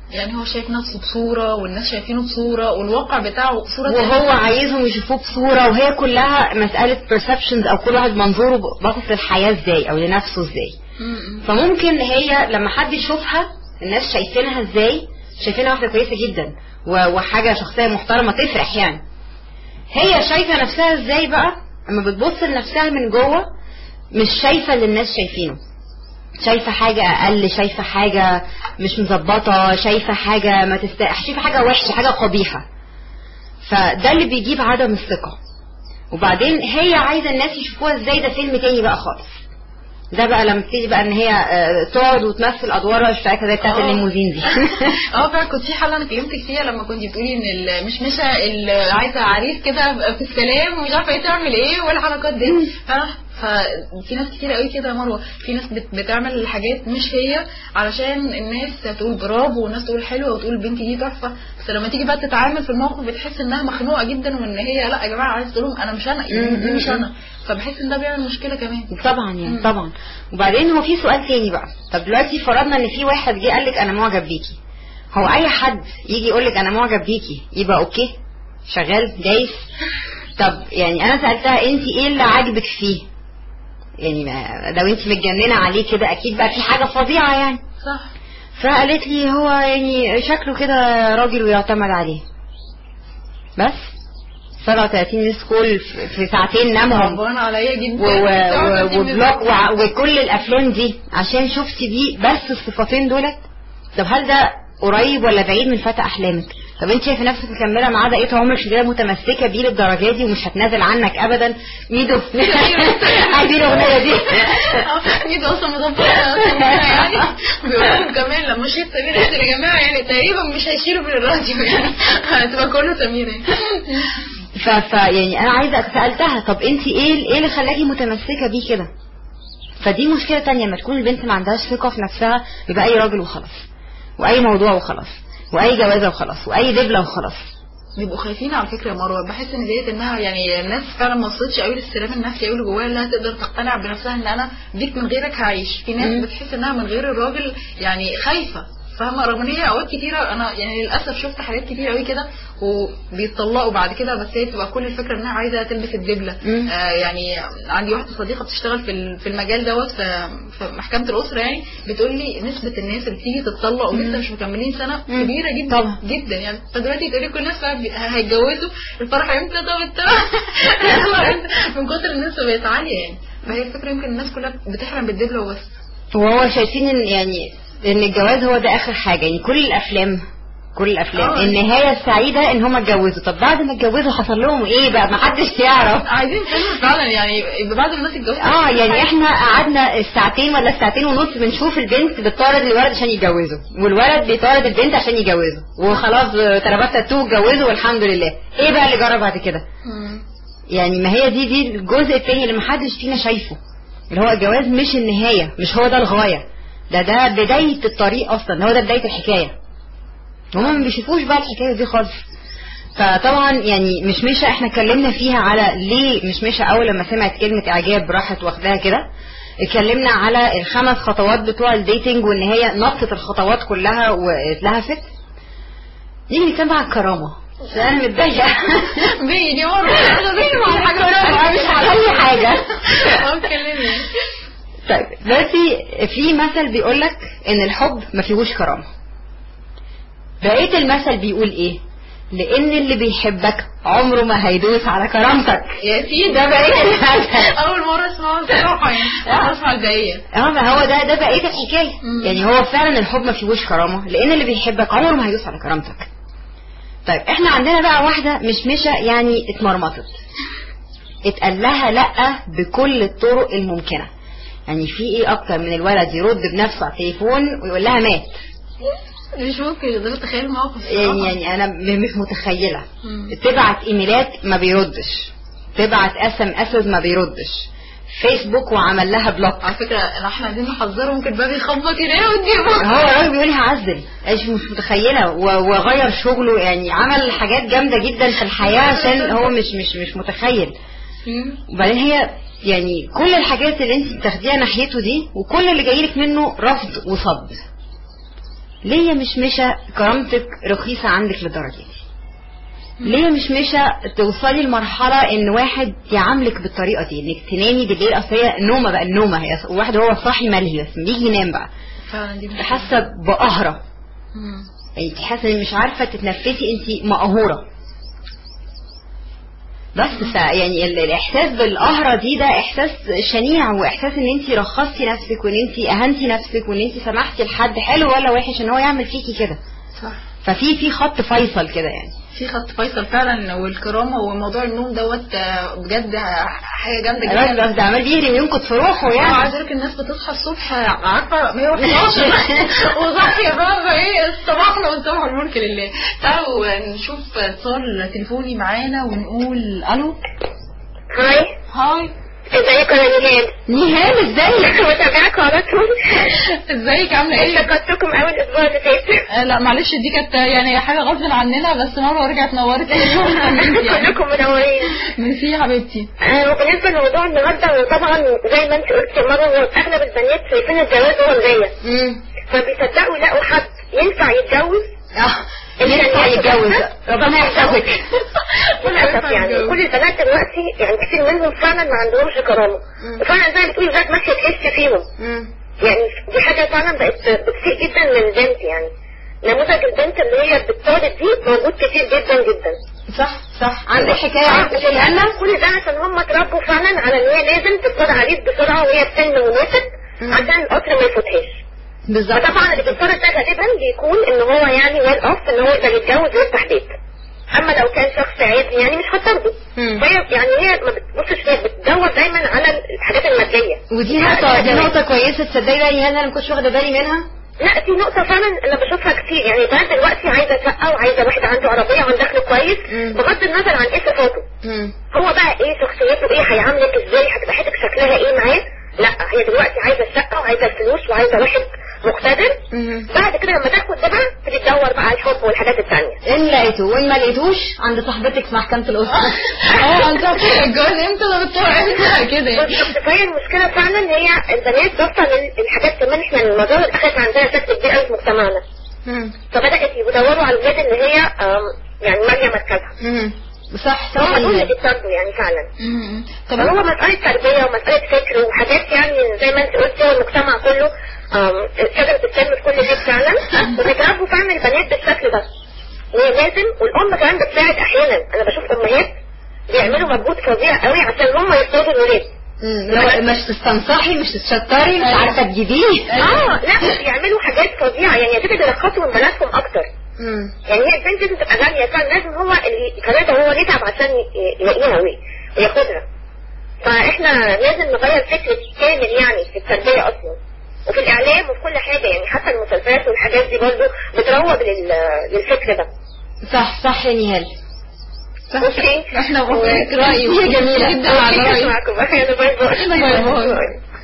يعني هو شايف نفسه بصورة والناس شايفينه بصورة والواقع بتاعه بصورة وهو عايزهم يشوفوه بصورة، وهي كلها مسألة perceptions، او كل واحد منظوره باصص للحياة ازاي او لنفسه ازاي. فممكن هي لما حد يشوفها الناس شايفينها ازاي، شايفينها واحدة كويسة جدا وحاجة شخصية محترمة تفرح يعني. هي شايفة نفسها ازاي بقى اما بتبص لنفسها من جوه؟ مش شايفة اللي الناس شايفينه، شايفة حاجة اقل، شايفة حاجة مش مظبطة، شايفة حاجة ما تستحق، شايفة حاجة وحشة، حاجة قبيحة. فده اللي بيجيب عدم الثقة. وبعدين هي عايزة الناس يشوفوها ازاي، ده فيلم تاني بقى خالص. ده بقى لما تيجي بقى ان هي تقعد وتمثل ادوارها الشائكه زي بتاعت الليموزين دي. فعلا كنت في حلقه انا كلمتك فيها لما كنت بتقولي ان المشمشه اللي عايزه عريس كده في السلام ومش عارفه ايه تعمل ايه والحركات دي. ففي ناس كتير قوي كده يا مروه، في ناس بتعمل حاجات مش هي علشان الناس تقول برافو والناس تقول حلوه وتقول البنت دي تحفه، بس لما تيجي بقى تتعامل في الموقف بتحس انها مخنوقه جدا وان هي لا يا جماعه عايز تقول لهم انا مش انا، دي مش انا. فبحس ان ده بيعمل مشكله كمان. طبعا يعني طبعا. وبعدين هو في سؤال تاني بقى، طب دلوقتي فرضنا ان في واحد جه قال لك انا معجب بيكي، هو اي حد يجي يقول لك انا معجب بيكي يبقى اوكي شغال جايز؟ طب يعني انا سالتها انت ايه اللي عاجبك فيه؟ يعني لو انت متجننه عليه كده اكيد بقى في حاجه فظيعه يعني. صح. فقالت لي هو يعني شكله كده راجل ويعتمد عليه بس. 37 سكول في ساعتين نامهم طبعا عليا جدا وبلوك وكل الافلام دي عشان شفتي دي بس الصفتين دولت. طب هل ده قريب ولا بعيد من فتى احلامك؟ طب انت شايفه نفسك مكمله معاه بقيت عمرك كده متمسكه بيه للدرجه دي ومش هتنازل عنك ابدا؟ ميدو عايزين الاغنيه دي. ميدو اصلا مظبطه يعني بيقولوا كمان لما شيت سمير يا جماعه يعني تقريبا مش هيشيلوا من الراديو يعني هتبقى كله سمير يعني. يعني انا عايزه سالتها طب انت ايه اللي خلاكي متمسكه بيه كده؟ فدي مشكله تانية. لما تكون البنت ما عندهاش ثقه في نفسها يبقى اي راجل وخلاص، واي موضوع وخلاص، واي جوازه وخلاص، واي دبله وخلاص. بيبقوا خايفين على فكره يا مروه. بحس ان ديت انها يعني الناس فعلا ما وصلتش قوي للسلام النفسي قوي اللي جواها انها تقدر تقتنع بنفسها ان انا بيك من غيرك هعيش. في ناس بتحس انها من غير الراجل يعني خايفه، فاهمه؟ رغم ان هي اوقات كتيره انا يعني للاسف شفت حاجات كتير قوي كده وبيتطلقوا بعد كده، بس هي بتبقى كل الفكره انها عايزه تلبس الدبله. يعني عندي واحده صديقه بتشتغل في المجال دوت في محكمه الاسره، يعني بتقول لي نسبه الناس اللي بتيجي تتطلق ولسه مش مكملين سنه كبيره جدا طبعا. جدا يعني. فدلوقتي تقول لي كل الناس هيتجوزوا الفرح امتى؟ طب من كتر النسبه بقت عاليه يعني. فهي الفكره يمكن الناس كلها بتحلم بالدبله وبس، وهو شايفين ان يعني ان الجواز هو ده اخر حاجه. يعني كل الافلام النهايه السعيده ان هم اتجوزوا. طب بعد ما اتجوزوا حصل لهم ايه بقى؟ ما حدش يعرف. عايزين فيلم فعلا يعني بعد ما الناس اتجوزوا. يعني احنا قعدنا الساعتين ولا الساعتين ونص بنشوف البنت بتطارد الولد عشان يتجوزوا والولد بيطارد البنت عشان يتجوزوا وخلاص تربطوا اتجوزوا والحمد لله. ايه بقى اللي جرى بعد كده؟ يعني ما هي دي الجزء الثاني اللي ما حدش فينا شايفه، اللي هو الجواز مش النهايه، مش هو ده الغايه، ده بدايه الطريق اصلا، هو ده بدايه الحكايه. هما ما بيشوفوش بقى الحكايه دي خالص. فطبعا يعني مشمشه احنا اتكلمنا فيها على ليه مشمشه اول لما سمعت كلمه اعجاب راحت واخداها كده. اتكلمنا على ال5 خطوات بتوع الديتنج وان هي نطت الخطوات كلها واتلهفت. نيجي نتكلم على الكرامه. انا متضايقه بيني انا بيني على حاجه مش على اي حاجه. اتكلمي. طيب دلوقتي في مثل بيقولك ان الحب ما فيهوش كرامه. بقيت المثل بيقول ايه؟ لان اللي بيحبك عمره ما هيدوس على كرامتك. يا سيدي ده بقيت المثل. اول مره اسمعه بصراحه يعني. اسمع الباقيه. ما هو ده بقيت الحكايه. يعني هو فعلا الحب ما فيهوش كرامه لان اللي بيحبك عمره ما هيدوس على كرامتك. طيب احنا عندنا بقى واحده مشمشه يعني اتمرمطت، اتقال لها لا بكل الطرق الممكنه. يعني في ايه اكتر من الولد يرد بنفسه على التليفون ويقول لها مات؟ مش ممكن اقدر اتخيل الموقف. يعني انا مش متخيله. تبعت ايميلات ما بيردش، تبعت SMS ما بيردش، فيسبوك وعمل لها بلوك. على فكره احنا عايزين نحذره ممكن الباب يخبط يلاقيه قدامه. هو الراجل بيقول هعزل، مش متخيله، وغير شغله. يعني عمل حاجات جامده جدا في الحياه عشان هو مش متخيل. وبعدين هي يعني كل الحاجات اللي انت بتاخديها ناحيته دي وكل اللي جايلك منه رفض وصد. ليه مش مشى كرامتك رخيصة عندك للدرجة دي؟ ليه مش مشى توصلي لمرحلة ان واحد يعاملك بالطريقة دي، انك تنامي بالليل؟ اصل هي نومة بقى، النومة هي واحد هو صاحي ملهي بس بيجي ينام بقى فعلا دي حاسة بقهرة، انت حاسة ان مش عارفة تتنفسي، انت مقهورة بس. يعني الاحساس بالقهرة دي ده احساس شنيع، واحساس ان انت رخصتي نفسك وان انت اهنتي نفسك وان انت سمحتي لحد حلو ولا وحش ان هو يعمل فيكي كده. صح. ففي خط فيصل كده، يعني في خط فيصل فعلا. والكرامه وموضوع النوم دوت بجد حاجه جامده جدا. الراجل ده عمال يهري وينكت في روحه يعني. عايز اقول لك الناس بتصحى الصبح عارفه 111 وصاحيه بقى ايه صباحنا والصبح والملك لله. تعالوا نشوف اتصال تليفوني معانا ونقول الو. هاي ازيك يا نهال؟ نهال ازيك؟ متابعاكم على طول. ازيك عامله ايه؟ افتكرتكم اول الاسبوع اللي فات. لا معلش دي كانت يعني حاجه غصب عننا، بس مروه رجعت نورت كلكم منورين. ميرسي يا حبيبتي. وبالنسبه لموضوع النهارده، وطبعا زي ما انت قلت يا مروه، اغلب البنات شايفين الجواز هو الغايه، فبيصدقوا يلاقوا حد ينفع يتجوز. ينفع يتجوز، ربنا يحفظك. للاسف يعني كل البنات دلوقتي يعني كتير منهم فعلا ما عندهمش كرامه، وفعلا زي ما بتقولي ذات ماشيه تحس فيهم. يعني دي حاجه فعلا بقت بتسيء جدا من البنت. يعني نموذج البنت اللي هي بتطالب دي موجود كتير جدا جدا. صح عندك حكايه لأن كل ده عشان هم اتربوا فعلا على ان هي لازم تتصل عليك بسرعه وهي في سن مناسب عشان القطر ما يفوتهاش. بالظبط. فطبعا اللي بيضطر ده غالبا بيكون ان هو يعني ويل اوف ان هو يقدر يتجوز ويفتح بيت. اما لو كان شخص عادي يعني مش هترضى. فهي يعني هي ما بتبصش، هي بتدور دايما على الحاجات الماديه. ودي نقطه كويسه تصدقي بقى. انا ما كنتش واخده بالي منها. لا دي نقطة فعلا انا بشوفها كتير. يعني بنات دلوقتي عايزة شقة وعايزة واحد عنده عربية وعنده دخل كويس بغض النظر عن ايه صفاته. هو بقى ايه شخصيته، ايه هيعاملك ازاي، هتبقى حياتك شكلها ايه معاه. لا هي دلوقتي عايزة الشقة وعايزة الفلوس وعايزة واحد مقتدر. بعد كده لما تاخد ده بقى تدور بقى على الحب والحاجات الثانية. ان لقيته وان ما لقيتوش عند صاحبتك في محكمة الأسرة. انت الجواز امتى ده بتطلع امتى كده يعني. فهي المشكلة فعلا هي البنات ضغطة للحاجات. كمان احنا المظاهر اخذت عندنا شكل كبير قوي في مجتمعنا. فبدأت يدوروا على الولاد اللي هي يعني مالية مركزها. صح هم دول اللي بيتصدوا يعني فعلا. طب هو مسألة تربية ومسألة فكر وحاجات يعني زي ما انت قلتي هو المجتمع كله شجرة السلم في كل بيت فعلا. وبيتربوا فعلا البنات بالشكل ده. وهي لازم، والأم كمان بتساعد أحيانا. أنا بشوف أمهات بيعملوا مجهود فظيع قوي عشان هم يرتضوا الولاد. مش تستنصحي، مش تتشطري، مش عارفة تجيبيه. لا بيعملوا حاجات فظيعة يعني يا تبقى يرخصوا من بناتهم أكتر. يعني هي البنت لازم تبقى غالية فعلا، لازم هو اللي كندا هو يتعب عشان يلاقيها وياخدها. فاحنا لازم نغير فكرة كامل يعني في التربية أصلا وفي الإعلام وفي كل حاجة. يعني حتى المسلسلات والحاجات دي برضه بتروج للفكر ده. صح يا نهال. اوكي احنا وافقك رأيي جميلة جدا على رأيي. باي باي.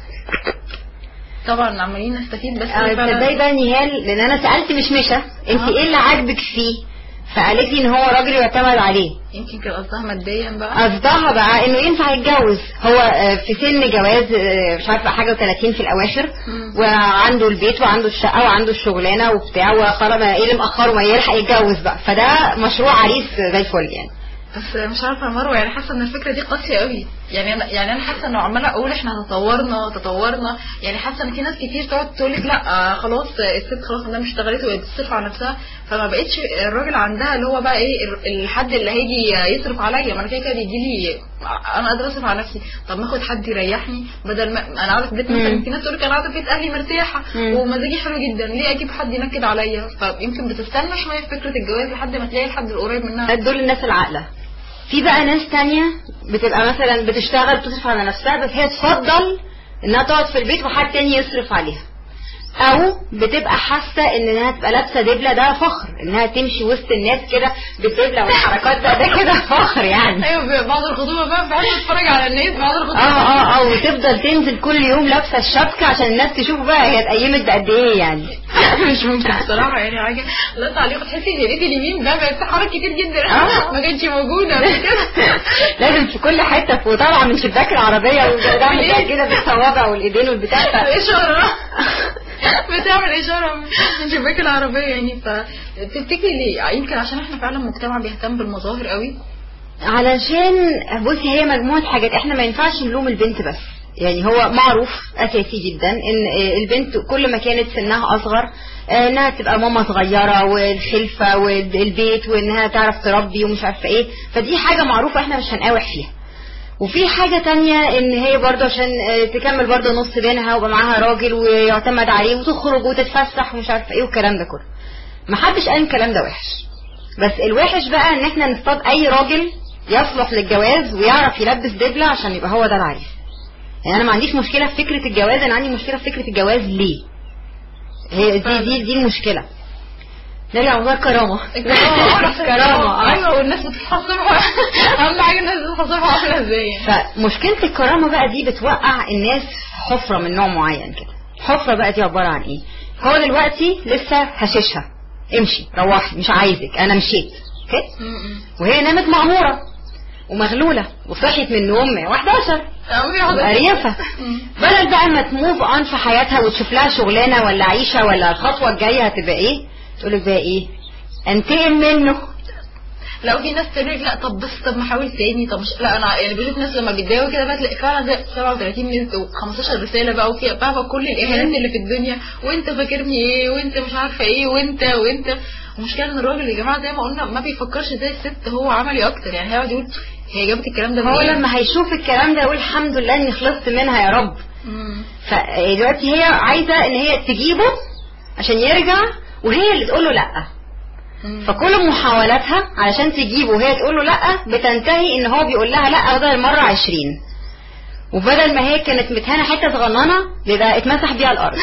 طبعا عمالين نستفيد بس تصدقي بقى نهال، لان انا سألت مشمشة انت ايه اللي عاجبك فيه، فقالت لي ان هو راجل يعتمد عليه. يمكن كان قصدها ماديا بقى. قصدها بقى انه ينفع يتجوز، هو في سن جواز مش عارفه حاجه و30 في الاواخر، وعنده البيت وعنده الشقه وعنده الشغلانه وبتاع، وخلاص ايه اللي مأخره ما يلحق يتجوز بقى. فده مشروع عريس زي الفل يعني. بس مش عارفه يا مروه، يعني حاسه ان الفكره دي قاسيه قوي. يعني انا حاسه انه عماله اقول احنا تطورنا. يعني حاسه ان في ناس كتير تقعد تقول لك لا خلاص الست خلاص انها مش اشتغلت وهي بتصرف على نفسها، فما بقتش الراجل عندها اللي هو بقى ايه الحد اللي هيجي يصرف عليا. ما انا كده بيجي لي انا قادره اصرف على نفسي. طب ما اخد حد يريحني بدل ما انا قاعده في بيت. مثلا في ناس تقول لك انا قاعده في بيت اهلي مرتاحه ومزاجي حلو جدا، ليه اجيب حد ينكد عليا؟ فيمكن بتستنى شويه في فكره الجواز لحد ما تلاقي الحد القريب منها. دول الناس العاقله. في بقى ناس تانية بتبقى مثلا بتشتغل بتصرف على نفسها، بس هي تفضل انها تقعد في البيت وحد تاني يصرف عليها، او بتبقى حاسه انها تبقى لابسه دبله، ده فخر انها تمشي وسط الناس كده بالدبله والحركات ده كده فخر يعني. ايوه بعد الخطوبه بقى بقعد اتفرج على الناس بعد الخطوبه. وتفضل تنزل كل يوم لابسه الشبكه عشان الناس تشوف بقى هي اتقيمت بقد ايه يعني. مش ممكن بصراحه يعني حاجه لا تعليق. تحسي ان ايدي اليمين ده بقت حركه كتير جدا ما كانتش موجوده قبل كده. لازم في كل حته وطالعه من شباك العربيه وبتعمل كده بالصوابع والايدين والبتاع. اشاره بتعمل اشاره من شباك العربيه يعني. فتفتكري ليه؟ يمكن عشان احنا فعلا مجتمع بيهتم بالمظاهر قوي. علشان بصي هي مجموعه حاجات، احنا ما ينفعش نلوم البنت بس. يعني هو معروف اساسي جدا ان البنت كل ما كانت سنها اصغر انها تبقى ماما صغيره والخلفه والبيت وانها تعرف تربي ومش عارفه ايه، فدي حاجه معروفه احنا مش هنقاوح فيها. وفي حاجه تانية ان هي برضه عشان تكمل برضه نص بينها ويبقى معاها راجل ويعتمد عليه وتخرج وتتفسح ومش عارفه ايه والكلام ده كله. محدش قال الكلام ده وحش، بس الوحش بقى ان احنا نصطاد اي راجل يصلح للجواز ويعرف يلبس دبله عشان يبقى هو ده العريس. يعني انا ما عنديش مشكله في فكره الجواز، انا عندي مشكله في فكره الجواز ليه. هي دي المشكله. نرجع موضوع الكرامه. كرامه ايوه، والناس بتتحاسبها. اهم حاجه الناس بتتحاسبها عامله ازاي. فمشكله الكرامه بقى دي بتوقع الناس في حفره من نوع معين كده. الحفره بقى دي عباره عن ايه؟ هو دلوقتي لسه هششها، امشي روحي مش عايزك، انا مشيت اوكي، وهي نامت مأموره ومغلوله وصحيت من النوم 11 قريفه. بدل بقى ما تموف اون في حياتها وتشوف لها شغلانه ولا عيشه ولا الخطوه الجايه هتبقى ايه، تقولك بقى ايه، انتقم منه. لو في ناس تقول لك لا طب بس طب ما احاول تاني، طب مش لا انا يعني بشوف ناس لما بيتضايقوا كده بقى تلاقي فعلا زي 37 مينت و15 رساله بقى وفيها بقى كل الاهانات اللي في الدنيا، وانت فاكرني ايه وانت مش عارفه ايه وانت. المشكله ان الراجل يا جماعه زي ما قلنا ما بيفكرش زي الست، هو عملي اكتر. يعني هيقعد يقول هي جابت الكلام ده هو لما هيشوف الكلام ده يقول الحمد لله اني خلصت منها يا رب. فدلوقتي هي عايزه ان هي تجيبه عشان يرجع وهي اللي تقول له لا. فكل محاولاتها علشان تجيبه وهي تقول له لا بتنتهي ان هو بيقول لها لا بدل المره 20. وبدل ما هي كانت متهانه حته صغننه بيبقى اتمسح بيها الارض.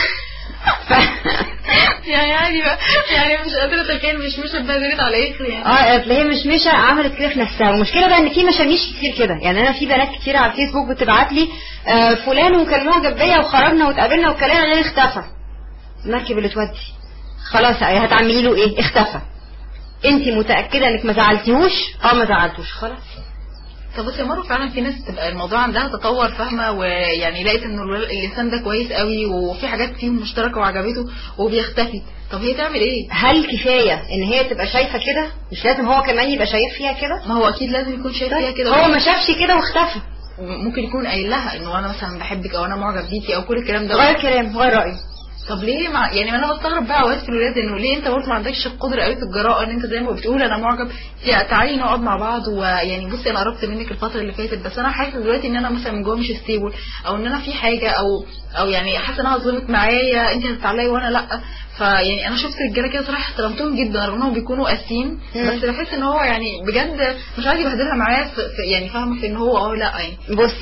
يعني مش قادره اتخيل مش اتبهدلت على اخر يعني. هي مش عملت كده في نفسها. والمشكله بقى ان في مشاميش كتير كده. يعني انا في بنات كتير على الفيسبوك بتبعت لي فلان وكان معجب بيا وخرجنا واتقابلنا وكلام غير اختفى. المركب اللي تودي خلاص هتعملي له ايه؟ اختفى. انت متاكده انك ما زعلتيهوش؟ ما زعلتوش خلاص. طب بصي يا مروه، فعلا في ناس تبقى الموضوع عندها تطور فاهمه، ويعني لقيت انه الانسان ده كويس قوي وفي حاجات فيه مشتركه وعجبته وبيختفي. طب هي تعمل ايه؟ هل كفايه ان هي تبقى شايفه كده؟ مش لازم هو كمان يبقى شايف فيها كده؟ ما هو اكيد لازم يكون شايف فيها كده. هو ما شافش كده واختفى. ممكن يكون قايل لها انه انا مثلا بحبك او انا معجب بيكي او كل الكلام ده. غير كلام، غير رايه. طب ليه يعني انا بستغرب بقى اوقات في الولاد انه ليه انت برضه ما عندكش القدره قوي في الجراءه ان انت زي ما بتقول انا معجب، تعالي نقعد مع بعض. ويعني بصي انا قربت منك الفتره اللي فاتت بس انا حاسه دلوقتي ان انا مثلا من جوه مش ستيبل، او ان انا في حاجه او يعني حاسه انها ظلمت معايا، انت هتتعلقي وانا لا. فيعني انا شفت رجاله كده صراحه احترمتهم جدا رغم انهم بيكونوا قاسيين، بس بحس ان هو يعني بجد مش عايز يبهدلها معايا يعني فاهمه في ان هو لا يعني.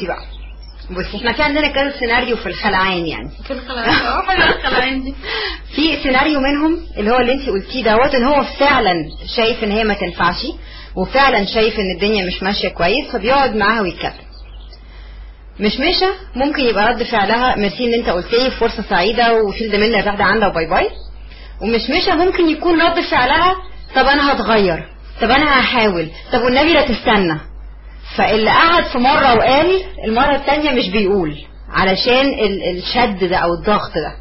بصي احنا في عندنا كذا سيناريو في الخلعان. يعني في الخلعان حاجه الخلعان دي في سيناريو منهم اللي هو اللي انت قلتيه دوت، ان هو فعلا شايف ان هي ما تنفعش وفعلا شايف ان الدنيا مش ماشيه كويس فبيقعد معاها ويتكلم. مشمشه ممكن يبقى رد فعلها ميرسي ان انت قلت لي فرصه سعيده وشيل ده مني الرحله عندها وباي باي. ومشمشه ممكن يكون رد فعلها طب انا هتغير، طب انا هحاول، طب والنبي لا تستنى. فاللي قعد في مرة وقال المرة التانية مش بيقول علشان الشد ده او الضغط ده.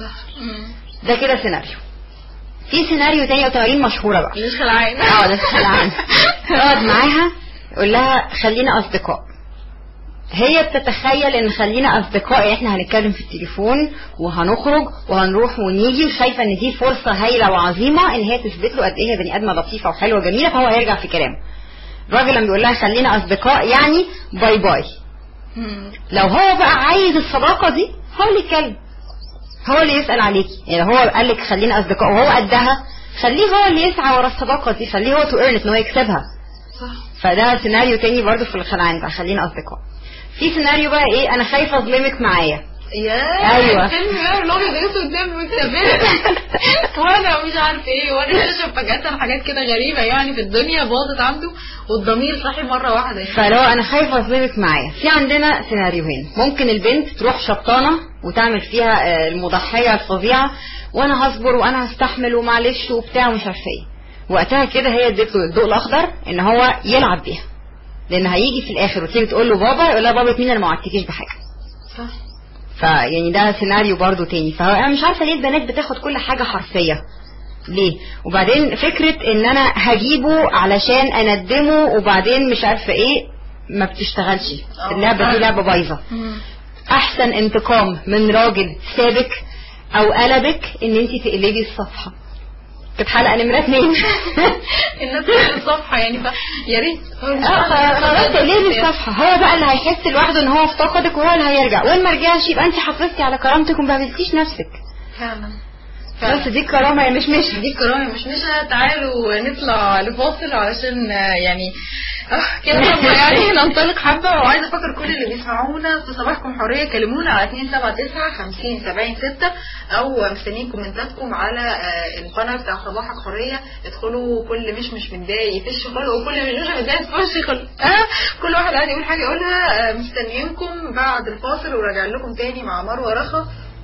ده كده سيناريو. في سيناريو تاني او تمارين مشهورة بقى. مش خلعان. ده خلعان. اقعد معاها يقول لها خلينا اصدقاء. هي بتتخيل ان خلينا اصدقاء احنا هنتكلم في التليفون وهنخرج وهنروح ونيجي، وشايفه ان دي فرصة هايلة وعظيمة ان هي تثبت له قد ايه هي بني ادمة لطيفة وحلوة وجميلة، فهو هيرجع في كلامه. الراجل لما بيقول لها خلينا اصدقاء يعني باي باي. لو هو بقى عايز الصداقه دي هو اللي يتكلم، هو اللي يسال عليكي. يعني هو قال لك خلينا اصدقاء وهو قدها، خليه هو اللي يسعى ورا الصداقه دي، خليه هو تو ايرن ان هو يكسبها. فده سيناريو تاني برضه في الخلعان بقى خلينا اصدقاء. في سيناريو بقى ايه، انا خايفه اظلمك معايا. ايوه الفيلم ده الابيض الاسود ده متبرد وانا مش عارف ايه، وانا اكتشف فجاه حاجات كده غريبه يعني في الدنيا باظت عنده والضمير صاحي مره واحده. فلو انا خايفه اظلمك معايا، في عندنا سيناريوهين. ممكن البنت تروح شبطانه وتعمل فيها المضحيه الفظيعه وانا هصبر وانا هستحمل ومعلش وبتاع ومش عارفه ايه. وقتها كده هي اديت له الضوء الاخضر ان هو يلعب بيها، لان هيجي في الاخر وتيجي تقول له بابا، يقول لها بابا مين انا ما وعدتكيش بحاجه. صح. فيعني ده سيناريو برضو تاني. فانا مش عارفه ليه البنات بتاخد كل حاجه حرفيه ليه. وبعدين فكره ان انا هجيبه علشان اندمه وبعدين مش عارفه ايه ما بتشتغلش. اللعبه دي لعبه بايظه. احسن انتقام من راجل سابك او قلبك ان انت تقلبي الصفحه. كانت حلقه نمره 2 الناس تقلب الصفحه يعني يا ريت خلاص تقلبي الصفحه. هو بقى اللي هيحس لوحده ان هو افتقدك وهو اللي هيرجع. وين ما رجعش يبقى انت حافظتي على كرامتك وما بهدلتيش نفسك. فعلا بس دي الكرامه يا مشمشه. دي الكرامه مشمشه. تعالوا نطلع لفاصل علشان يعني كده يعني ننطلق حبه. وعايزه افكر كل اللي بيسمعونا في صباحكم حريه كلمونا على 279 50 70 6 او مستنيين كومنتاتكم على القناه بتاع صباحك حريه. ادخلوا كل مش متضايق يفش خلق وكل مش متضايق يفش خلق. كل واحد قاعد يقول حاجه يقولها. مستنيينكم بعد الفاصل وراجع لكم تاني مع مروه رخا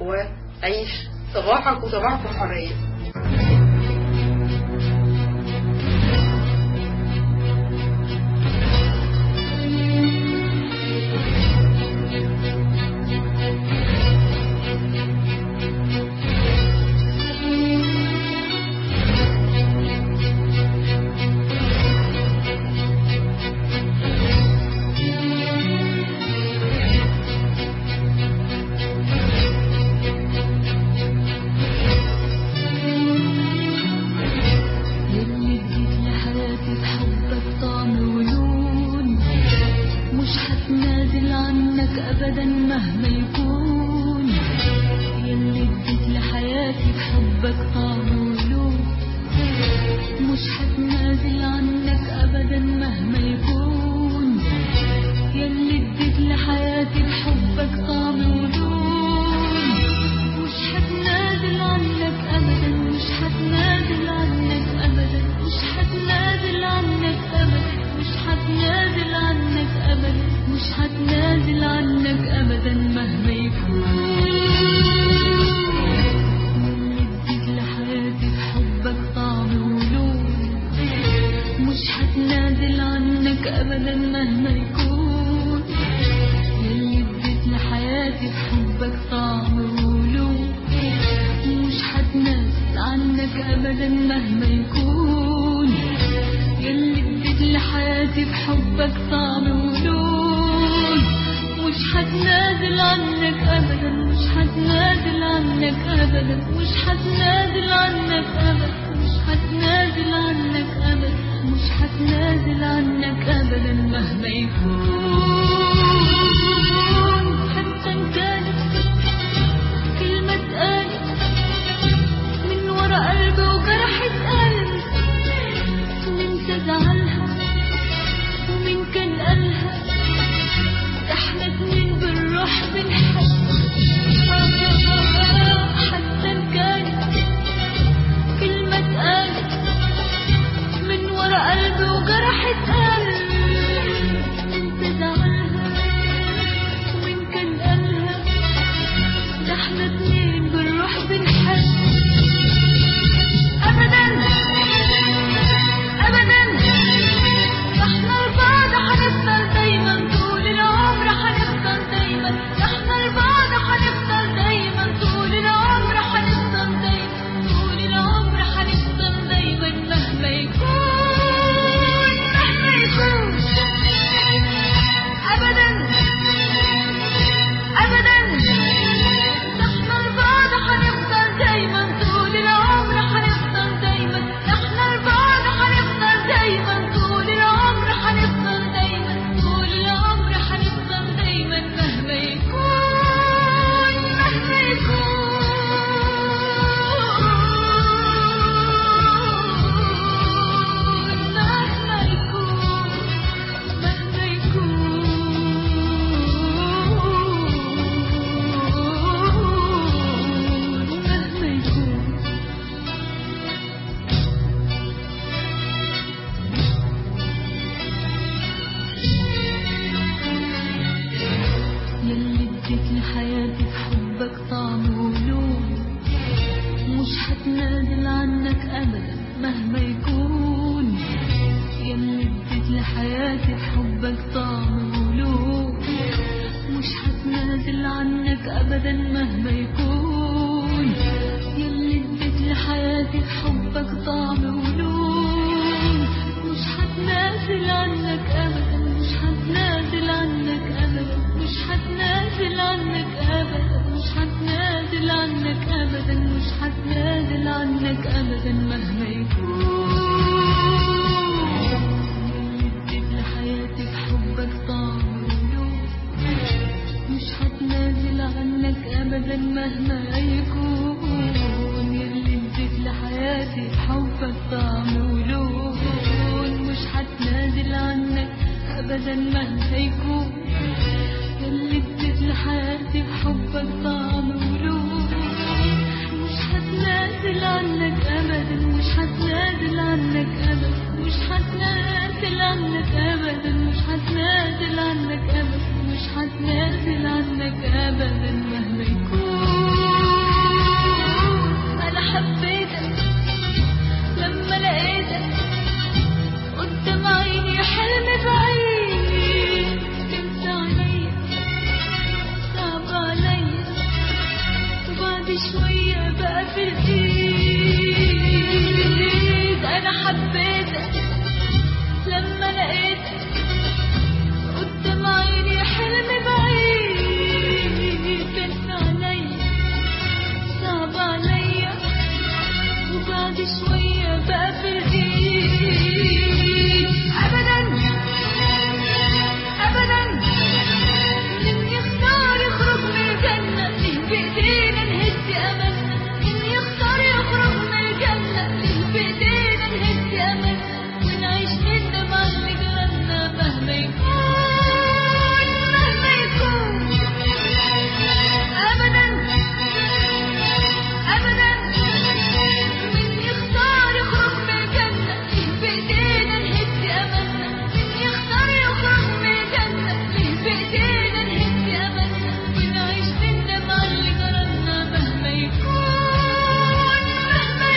وعيش صباحك وصباحكم حريه. قلبي وجرحت قلبي انت زعلها هتنازل عنك ابدا مهما يكون، يلي اديت لحياتي بحبك طعم ولون، مش هتنازل عنك ابدا، مش هتنازل عنك ابدا، مش هتنازل عنك ابدا، مش هتنازل عنك ابدا، مش هتنازل عنك ابدا مهما يكون، حياتي بحبك طعم ولون، مش هتنازل عنك ابدا مهما يكون، يلي اديت لحياتي بحبك طعم ولون، مش هتنازل عنك ابدا مهما يكون، يلي اديت لحياتي بحبك طعم ولون، مش هتنازل عنك ابدا، مش هتنازل عنك ابدا، مش هتنازل عنك ابدا، مش هتنازل عنك ابدا، مش هتنازل عنك ابدا مهما يكون. انا حبيتك لما لقيتك قدام عيني، حلم بعيد تنسى عليا، صعب عليا، وبعد شوية بقى في الايد. انا حبيتك لما لقيتك قدام عيني، حلم بعيد تنسى عليا، صعب عليا، وبعد شوية بقى في الايد. ابدا ابدا من يختار يخرج من الجنة، ليه بايدينا نهز املنا، من يختار يخرج من الجنة، ليه بايدينا نهز املنا، ونعيش ندم على اللي جرالنا مهما يكون، مهما يكون. ابدا ابدا من يختار يخرج من الجنة، ليه بايدينا نهز املنا، من يختار يخرج من الجنة، ليه بايدينا نهز املنا، ونعيش ندم على اللي جرالنا مهما يكون، مهما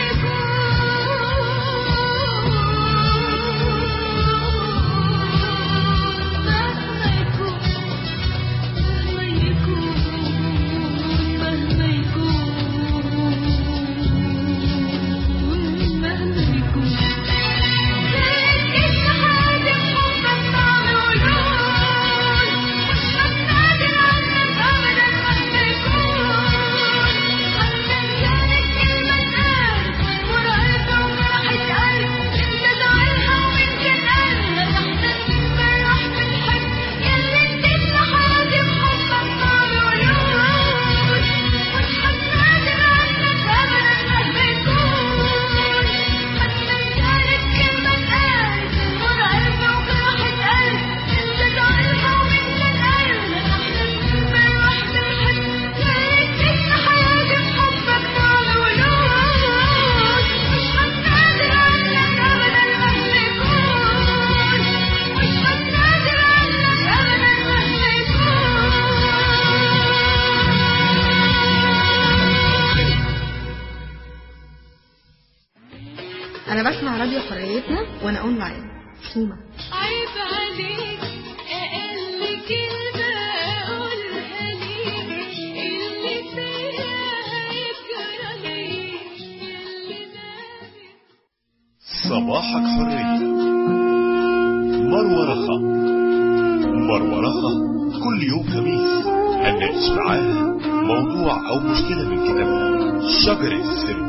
انا بسمع راديو حريتنا وانا اونلاين. سوما عيب عليك اقل كلمة اقولها ليك، اللي فيها هيجرى ليك، اللي داري. صباحك حرية. مروة رخا. مروة رخا كل يوم خميس هنناقش معاها موضوع او مشكلة من كتابها شجرة السر.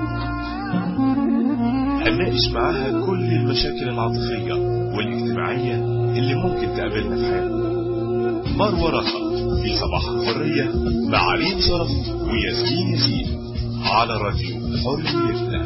هنناقش معاها كل المشاكل العاطفية والاجتماعية اللي ممكن تقابلنا في حياتنا. مروة رخا في صباح حرية مع ريم شرف وياسمين ياسين على راديو حريتنا.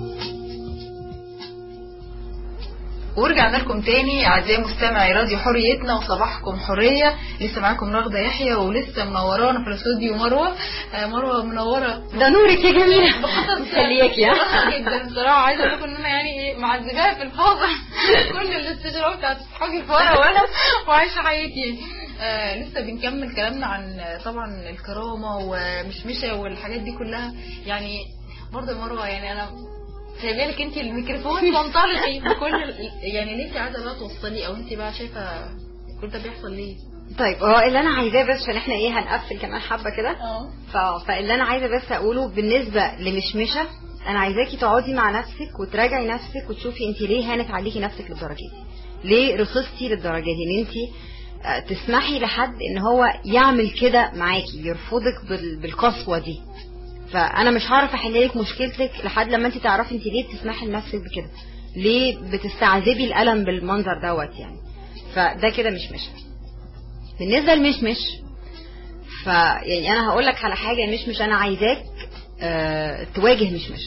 ورجعنا لكم تاني اعزائي مستمعي راديو حريتنا وصباحكم حريه. لسه معاكم رغده يحيى ولسه منورانا في الاستوديو مروه منوره. ده نورك يا جميله خليك يا جدا بصراحه. عايزه اقول لكم ان انا يعني معذباها في الفاضل كل الاستشارات بتاعت صحابي فورا وانا وعايشه حياتي. لسه بنكمل كلامنا عن طبعا الكرامه ومشمشه والحاجات دي كلها. يعني برضه مروه يعني انا سايبه لك انت الميكروفون تنطلقي بكل يعني ليه انت عايزه بقى توصلي او انت بقى شايفه كل ده بيحصل ليه؟ طيب هو اللي انا عايزاه بس عشان احنا ايه هنقفل كمان حبه كده. فاللي انا عايزه بس اقوله بالنسبه لمشمشه، انا عايزاكي تقعدي مع نفسك وتراجعي نفسك وتشوفي انت ليه هانت عليكي نفسك للدرجه دي، ليه رخصتي للدرجه دي ان انت تسمحي لحد ان هو يعمل كده معاكي، يرفضك بالقسوه دي. فانا مش هعرف احللك مشكلتك لحد لما انت تعرفي انت ليه بتسمحي لنفسك بكده، ليه بتستعذبي الالم بالمنظر دوت يعني. فده كده مش بالنسبه لمشمش. يعني انا هقول لك على حاجه مش انا عايزاك تواجه مش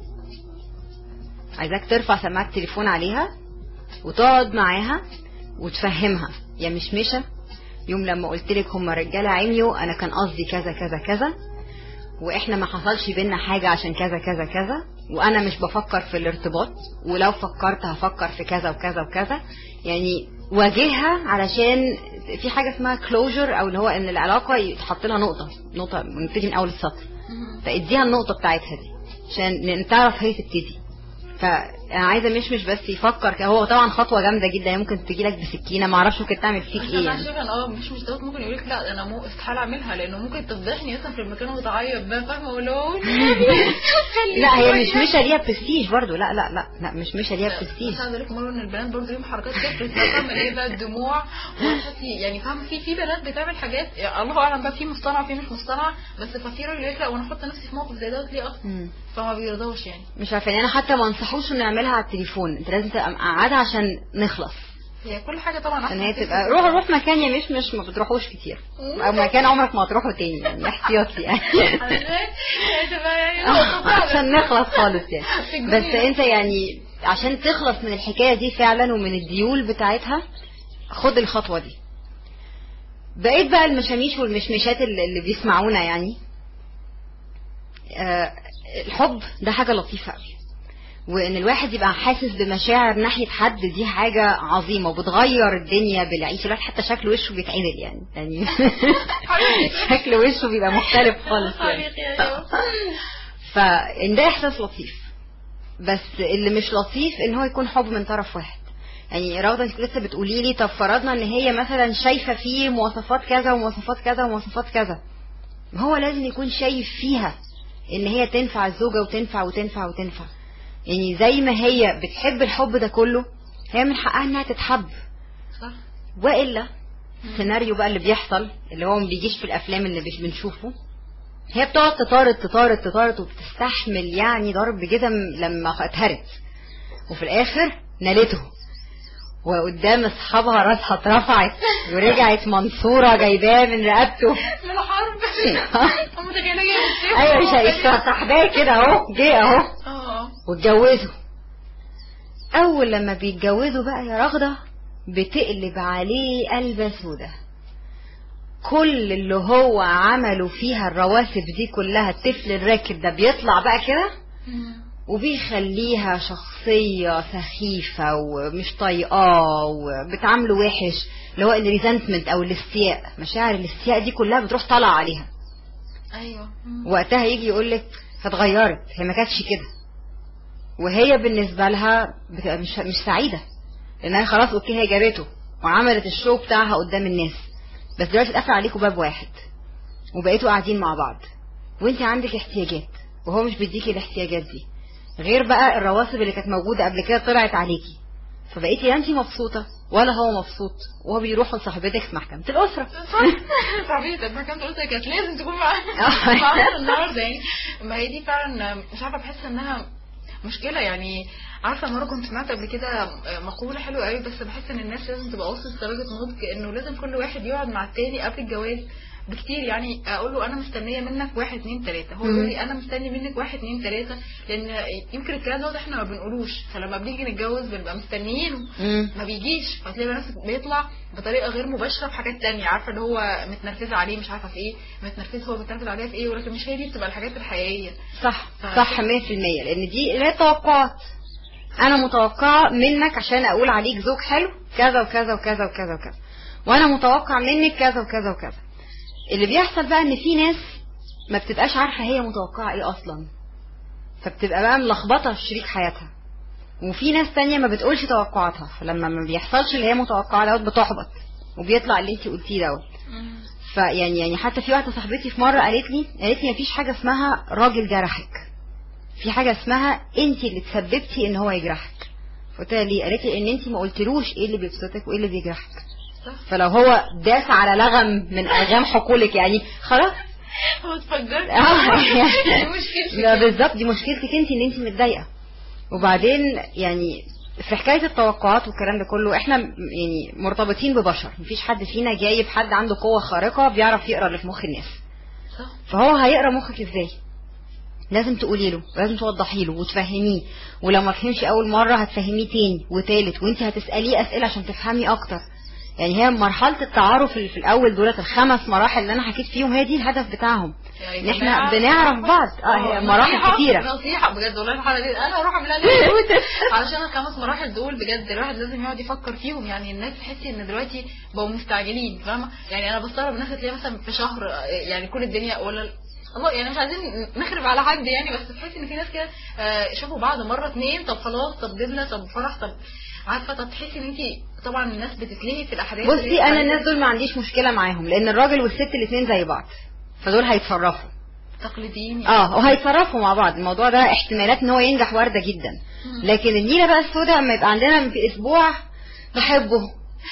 عايزاك ترفع سماعه التليفون عليها وتقعد معاها وتفهمها يا مشمشه، يوم لما قلت لك هم رجاله عميوا انا كان قصدي كذا كذا كذا، واحنا ما حصلش بينا حاجه عشان كذا كذا كذا، وانا مش بفكر في الارتباط، ولو فكرت هفكر في كذا وكذا وكذا. يعني واجهها علشان في حاجه اسمها كلوجر، او اللي هو ان العلاقه يتحط لها نقطه ونبتدي من اول السطر، فاديها النقطه بتاعتها دي عشان تعرف هي تبتدي. فانا عايزه مش بس يفكر. هو طبعا خطوه جامده جدا، ممكن تجي لك بسكينه، ما اعرفش ممكن تعمل فيك ايه يعني. مش دوت ممكن يقول لك لا انا استحاله اعملها، لانه ممكن تفضحني مثلا في المكان وتعيط بقى، فاهمه؟ ولو لا هي مش ليها برستيج برضو، لا مش ليها برستيج. عايزه اقول لك مره ان البنات برضو ليهم حركات كده بتعمل ايه بقى، الدموع يعني فاهمه. في بنات بتعمل حاجات الله اعلم بقى، في مصطنعه في مش مصطنعه، بس في راجل يقول لا وانا احط نفسي في موقف زي دوت ليه اصلا، فما بيرضاش يعني. مش عارفه انا حتى ما انصحوش انه يعملها على التليفون، انت لازم تبقى مقعدها عشان نخلص. هي كل حاجه طبعا عشان هي تبقى روح مكان يا مش ما بتروحوش كتير، او مكان عمرك ما هتروحه تاني يعني، احتياطي يعني عشان نخلص خالص يعني. بس انت يعني عشان تخلص من الحكايه دي فعلا ومن الديول بتاعتها، خد الخطوه دي. بقيت بقى المشاميش والمشمشات اللي بيسمعونا يعني، الحب ده حاجه لطيفه قوي، وان الواحد يبقى حاسس بمشاعر ناحيه حد دي حاجه عظيمه وبتغير الدنيا بالعيش. الواحد حتى شكل وشه بيتعدل يعني شكل وشه بيبقى مختلف خالص يعني. فان ده احساس لطيف، بس اللي مش لطيف ان هو يكون حب من طرف واحد. يعني راغده انت لسه بتقولي لي طب فرضنا ان هي مثلا شايفه فيه مواصفات كذا ومواصفات كذا ومواصفات كذا، هو لازم يكون شايف فيها ان هي تنفع الزوجه وتنفع وتنفع وتنفع. يعني زي ما هي بتحب الحب ده كله، هي من حقها انها تتحب، صح؟ والا السيناريو بقى اللي بيحصل اللي هو ما بيجيش في الافلام اللي بنشوفه، هي بتقعد تطارد وبتستحمل يعني ضرب جزم لما اتهرت، وفي الاخر نالته، وقدام اصحابها راسها اترفعت ورجعت منصوره جايباه من رقبته من حرب. ايوه مش صاحباه كده اهو، جه اهو واتجوزوا. اول لما بيتجوزوا بقى يا رغده بتقلب عليه قلبه سودا، كل اللي هو عمله فيها الرواسب دي كلها، الطفل الراكب ده بيطلع بقى كده وبيخليها شخصية سخيفة ومش طايقاه وبتعامله وحش، اللي هو الريزنتمنت او الاستياء، مشاعر الاستياء دي كلها بتروح طالعة عليها. ايوه وقتها يجي يقولك فتغيرت، هي ما كانتش كده، وهي بالنسبة لها مش سعيدة، لانها خلاص اوكي هي جابته وعملت الشو بتاعها قدام الناس، بس دلوقتي اتقفل عليكم باب واحد وبقيتوا قاعدين مع بعض وانت عندك احتياجات وهو مش بيديكي الاحتياجات دي، غير بقى الرواسب اللي كانت موجودة قبل كده طلعت عليكي، فبقيتي لا انت مبسوطة ولا هو مبسوط، وهو بيروح لصاحبتك في محكمة الأسرة. صاحبتك محكمة الأسرة كانت لازم تكون معانا النهارده يعني. ما هي دي فعلا مش عارفة، بحس انها مشكلة يعني. عارفة مرة كنت سمعت قبل كده مقولة حلوة قوي، بس بحس ان الناس لازم تبقى وصلت درجة نضج انه لازم كل واحد يقعد مع التاني قبل الجواز بكتير. يعني اقول له انا مستنيه منك 1 2 3، هو يقول لي انا مستني منك 1 2 3، لان يمكن الكلام ده احنا ما بنقولوش، فلما بنيجي نتجوز بنبقى مستنيينه ما بيجيش، فتلاقي الناس بيطلع بطريقه غير مباشره في حاجات تانية، عارفه اللي هو متنرفزه عليه مش عارفه في ايه، متنرفز هو متنرفز عليها في ايه، ولكن مش هي دي بتبقى الحاجات الحقيقيه. صح 100%، لان دي لا توقعات. انا متوقعه منك عشان اقول عليك زوج حلو كذا وكذا وكذا وكذا وكذا، وانا متوقع منك كذا وكذا وكذا. اللي بيحصل بقى ان في ناس ما بتبقاش عارفه هي متوقعه ايه اصلا، فبتبقى بقى ملخبطه في شريك حياتها، وفي ناس تانية ما بتقولش توقعاتها، فلما ما بيحصلش اللي هي متوقعه دوت بتحبط وبيطلع اللي انت قلتيه دوت. فيعني حتى في واحده صاحبتي في مره قالت لي مفيش حاجه اسمها راجل جرحك، في حاجه اسمها انت اللي تسببتي ان هو يجرحك. قلت لها ليه؟ قالت لي ان انت ما قلتلوش ايه اللي بيبسطك وايه اللي بيجرحك. فلو هو داس على لغم من الغام حقولك يعني خلاص هو اتفجر. دي مشكلتك بالظبط، دي مشكلتك انت ان انت متضايقه. وبعدين يعني في حكايه التوقعات والكلام ده كله احنا يعني مرتبطين ببشر، مفيش حد فينا جايب حد عنده قوه خارقه بيعرف يقرا اللي في مخ الناس. فهو هيقرا مخك ازاي؟ لازم تقولي له، لازم توضحي له وتفهميه، ولو ما فهمش اول مره هتفهميه تاني وتالت، وانت هتساليه اسئله عشان تفهمي اكتر. يعني هي مرحله التعارف اللي في الاول دولت ال5 مراحل اللي انا حكيت فيهم، هي دي الهدف بتاعهم، ان احنا بنعرف بعض. هي مراحل كتيره. نصيحه بجد والله الحلقه دي انا هروح اعملها علشان ال5 مراحل دول بجد الواحد لازم يقعد يفكر فيهم. يعني الناس تحسي ان دلوقتي بقوا مستعجلين، فاهمه؟ يعني انا بستغرب الناس تلاقي مثلا في شهر يعني كل الدنيا ولا الله، يعني مش عايزين نخرب على حد يعني، بس تحس ان في ناس كده شافوا بعض مره 2 طب خلاص، طب دبله، طب فرح، طب عارفه، طب تحسي ان انت طبعا الناس بتتلهي في الاحداث. بصي انا الناس دول ما عنديش مشكله معاهم، لان الراجل والست الاثنين زي بعض، فدول هيتصرفوا تقليديين يعني. وهيتصرفوا مع بعض. الموضوع ده احتمالات ان هو ينجح وارده جدا. لكن النيله بقى السوداء اما يبقى عندنا في اسبوع بحبه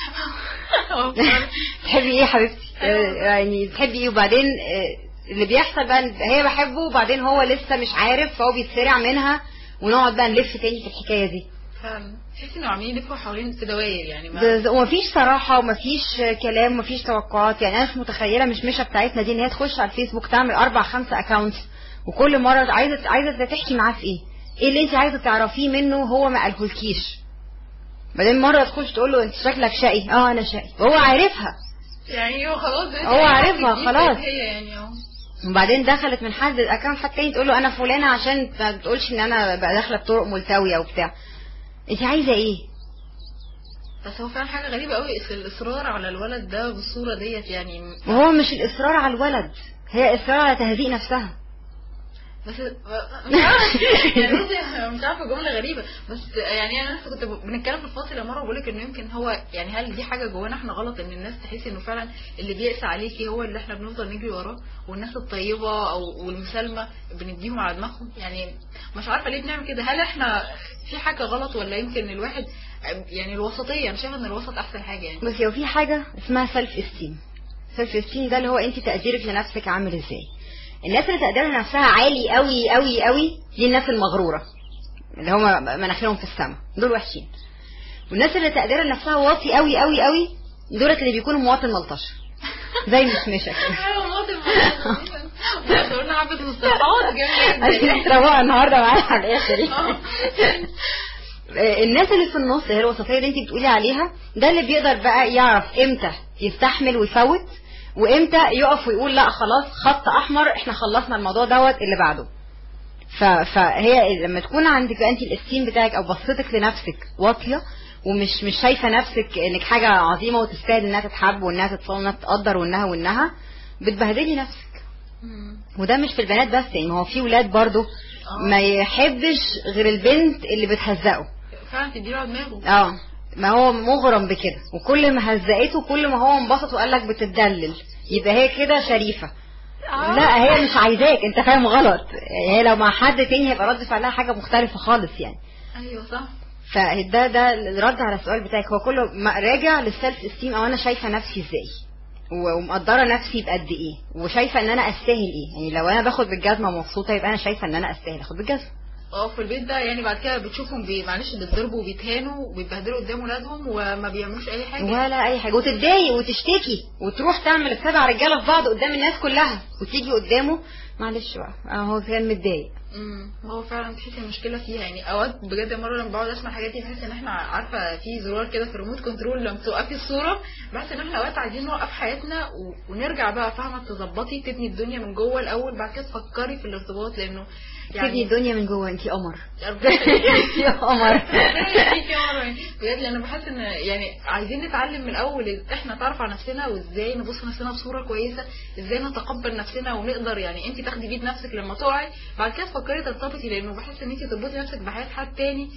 تحبي ايه يا حبيبتي؟ يعني تحبي ايه؟ وبعدين اللي بيحصل بقى هي بحبه وبعدين هو لسه مش عارف، فهو بيتسرع منها ونقعد بقى نلف تاني في الحكايه دي. فعلا تحسي انه عاملين يلفوا حوالين في دواير يعني، ومفيش صراحه ومفيش كلام ومفيش توقعات. يعني انا مش متخيله مشمشه بتاعتنا دي ان هي تخش على الفيسبوك تعمل 4-5 اكونتس، وكل مره عايزه تحكي معاه في ايه اللي انت عايزه تعرفيه منه هو ما قالهولكيش. بعدين مره تخش تقول له انت شكلك شقي، انا شقي، وهو عارفها يعني هو عارفها خلاص. هي يعني وبعدين دخلت من حد الاكونت حد تاني تقول له انا فلانه، عشان ما تقولش ان انا بقى داخله بطرق ملتويه وبتاع. انت عايزه ايه؟ بس هو فعلا حاجه غريبه قوي الاصرار على الولد ده بالصوره ديت يعني. وهو مش الاصرار على الولد، هي اصرار على تهزيء نفسها. بس يعني مش عارفه جمله غريبه، بس يعني انا لسه كنت بنتكلم في الفاصل مره بقول لك انه يمكن هو يعني هل دي حاجه جوانا احنا غلط ان الناس تحس انه فعلا اللي بيقسى عليكي هو اللي احنا بنفضل نجري وراه، والناس الطيبه او والمسالمه بنديهم على دماغهم. يعني مش عارفه ليه بنعمل كده. هل احنا في حاجه غلط ولا يمكن الواحد يعني الوسطيه؟ انا شايفه ان الوسط احسن حاجه يعني. بس هو في حاجه اسمها سيلف استيم. سيلف استيم ده اللي هو انت تقديرك لنفسك عامل ازاي. الناس اللي تقدر نفسها عالي قوي قوي قوي دي الناس المغروره اللي هم مناخيرهم في السماء، دول وحشين. والناس اللي تقدر نفسها واطي قوي قوي قوي دولت اللي بيكونوا مواطن ملطشه زي مشمشه ايوه مواطن ملطشه. قلنا حبه مصطلحات جميله تروقوا النهارده معايا على الاخر. الناس اللي في النص هي الوسطيه اللي انت بتقولي عليها، ده اللي بيقدر بقى يعرف امتى يستحمل ويفوت، وامتى يقف ويقول لا خلاص خط احمر احنا خلصنا الموضوع دوت اللي بعده. فهي لما تكون عندك بقى انت الاستيم بتاعك او بصتك لنفسك واطيه ومش شايفه نفسك انك حاجه عظيمه وتستاهل انها تتحب وانها تتصون وانها تقدر وانها بتبهدلي نفسك. وده مش في البنات بس، يعني هو في ولاد برضو ما يحبش غير البنت اللي بتهزقه فعلا تديله دماغه. ما هو مغرم بكده، وكل ما هزقته كل ما هو انبسط وقال لك بتدلل يبقى هي كده شريفه. لا هي مش عايزاك، انت فاهم غلط. هي لو مع حد تاني هيبقى رد فعلها حاجه مختلفه خالص يعني. ايوه صح. فده الرد على السؤال بتاعك، هو كله راجع للسيلف استيم، او انا شايفه نفسي ازاي ومقدره نفسي بقد ايه وشايفه ان انا استاهل ايه. يعني لو انا باخد بالجزمه مبسوطه يبقى انا شايفه ان انا استاهل اخد بالجزمه. في البيت ده يعني بعد كده بتشوفهم معلش بيتضربوا وبيتهانوا وبيتبهدلوا قدام ولادهم وما بيعملوش اي حاجه ولا اي حاجه، وتتضايق وتشتكي وتروح تعمل ال7 رجاله في بعض قدام الناس كلها، وتيجي قدامه معلش بقى هو كان متضايق. هو فعلا تحس المشكله فيها. يعني اوقات بجد مره لما بقعد اسمع الحاجات دي بحس ان احنا عارفه في زرار كده في الريموت كنترول لما توقفي الصوره، بحس ان احنا اوقات عايزين نوقف حياتنا ونرجع بقى فاهمه تظبطي تبني الدنيا من جوه الاول، بعد كده تفكري في الارتباط، لانه يعني تبني الدنيا من جوه. انتي قمر يا قمر بجد. لان بحس ان يعني عايزين نتعلم من الاول احنا نتعرف على نفسنا، وازاي نبص نفسنا بصوره كويسه، ازاي نتقبل نفسنا ونقدر يعني انت تاخدي بيد نفسك لما تقعي، بعد كده تفكري ترتبطي، لانه بحس ان انت تربطي نفسك بحياه حد تاني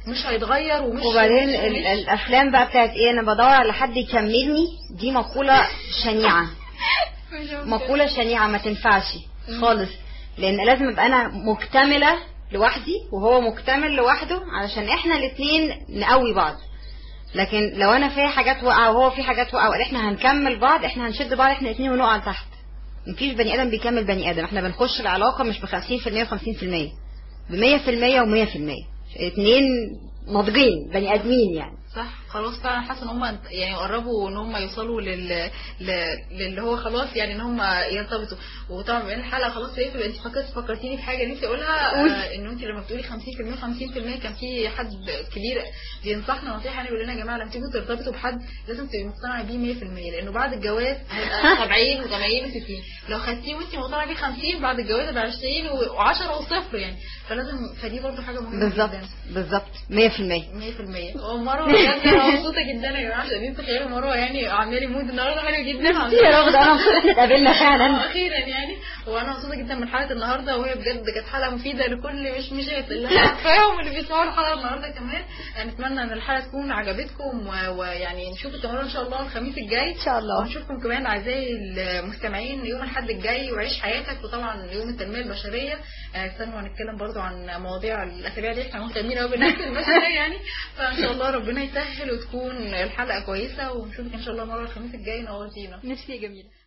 مش هيتغير ومش وبعدين الافلام بقى بتاعت ايه، انا بدور على حد يكملني، دي مقولة شنيعة. مقولة شنيعة ما تنفعش خالص، لان لازم ابقى انا مكتملة لوحدي وهو مكتمل لوحده علشان احنا الاثنين نقوي بعض. لكن لو انا في حاجات واقعه وهو في حاجات واقعه واحنا هنكمل بعض، احنا هنشد بعض احنا الاثنين ونقع تحت. مفيش بني ادم بيكمل بني ادم، احنا بنخش العلاقه مش ب 50% و50%، ب 100% و100%. اتنين ناضجين بني ادمين يعني. صح. خلاص فعلا حاسه ان هم يعني قربوا ان هم يوصلوا للي هو خلاص يعني ان هم يرتبطوا. وطبعا بين الحلقه خلاص هي انت فكرتيني في حاجه نفسي اقولها، ان انت لما بتقولي 50% و50%، كان في حد كبير بينصحنا نصيحه يعني، بيقول لنا يا جماعه لما تيجوا ترتبطوا بحد لازم تبقي مقتنعه بيه 100%، لانه بعد الجواز هيبقى 70 و80 و60. لو خدتيه وانت مقتنعه بيه 50، بعد الجواز هيبقى 20 و10 و0 يعني. فلازم، فدي برضه حاجه مهمه جدا. بالظبط 100%. ومروه بجد انا مبسوطه جدا يا جماعه، مش قادرين تخيلوا مروه يعني عامله لي مود النهارده حلو جدا. يا رب انا مبسوطه احنا اتقابلنا فعلا اخيرا يعني. وانا مبسوطه جدا من حلقه النهارده، وهي بجد كانت حلقه مفيده لكل مش اللي عارفاهم اللي بيسمعوا الحلقه النهارده كمان. نتمنى ان الحلقه تكون عجبتكم، ويعني نشوفكم كمان ان شاء الله الخميس الجاي ان شاء الله. ونشوفكم كمان اعزائي المستمعين يوم الاحد الجاي، وعيش حياتك. وطبعا يوم التنميه البشريه استنوا هنتكلم برضو عن مواضيع الاسابيع دي، احنا مهتمين قوي بالناس البشريه يعني. فان شاء الله ربنا يسهل وتكون الحلقه كويسه، ونشوفك ان شاء الله مره الخميس الجاي. نورتينا. نفسي جميله.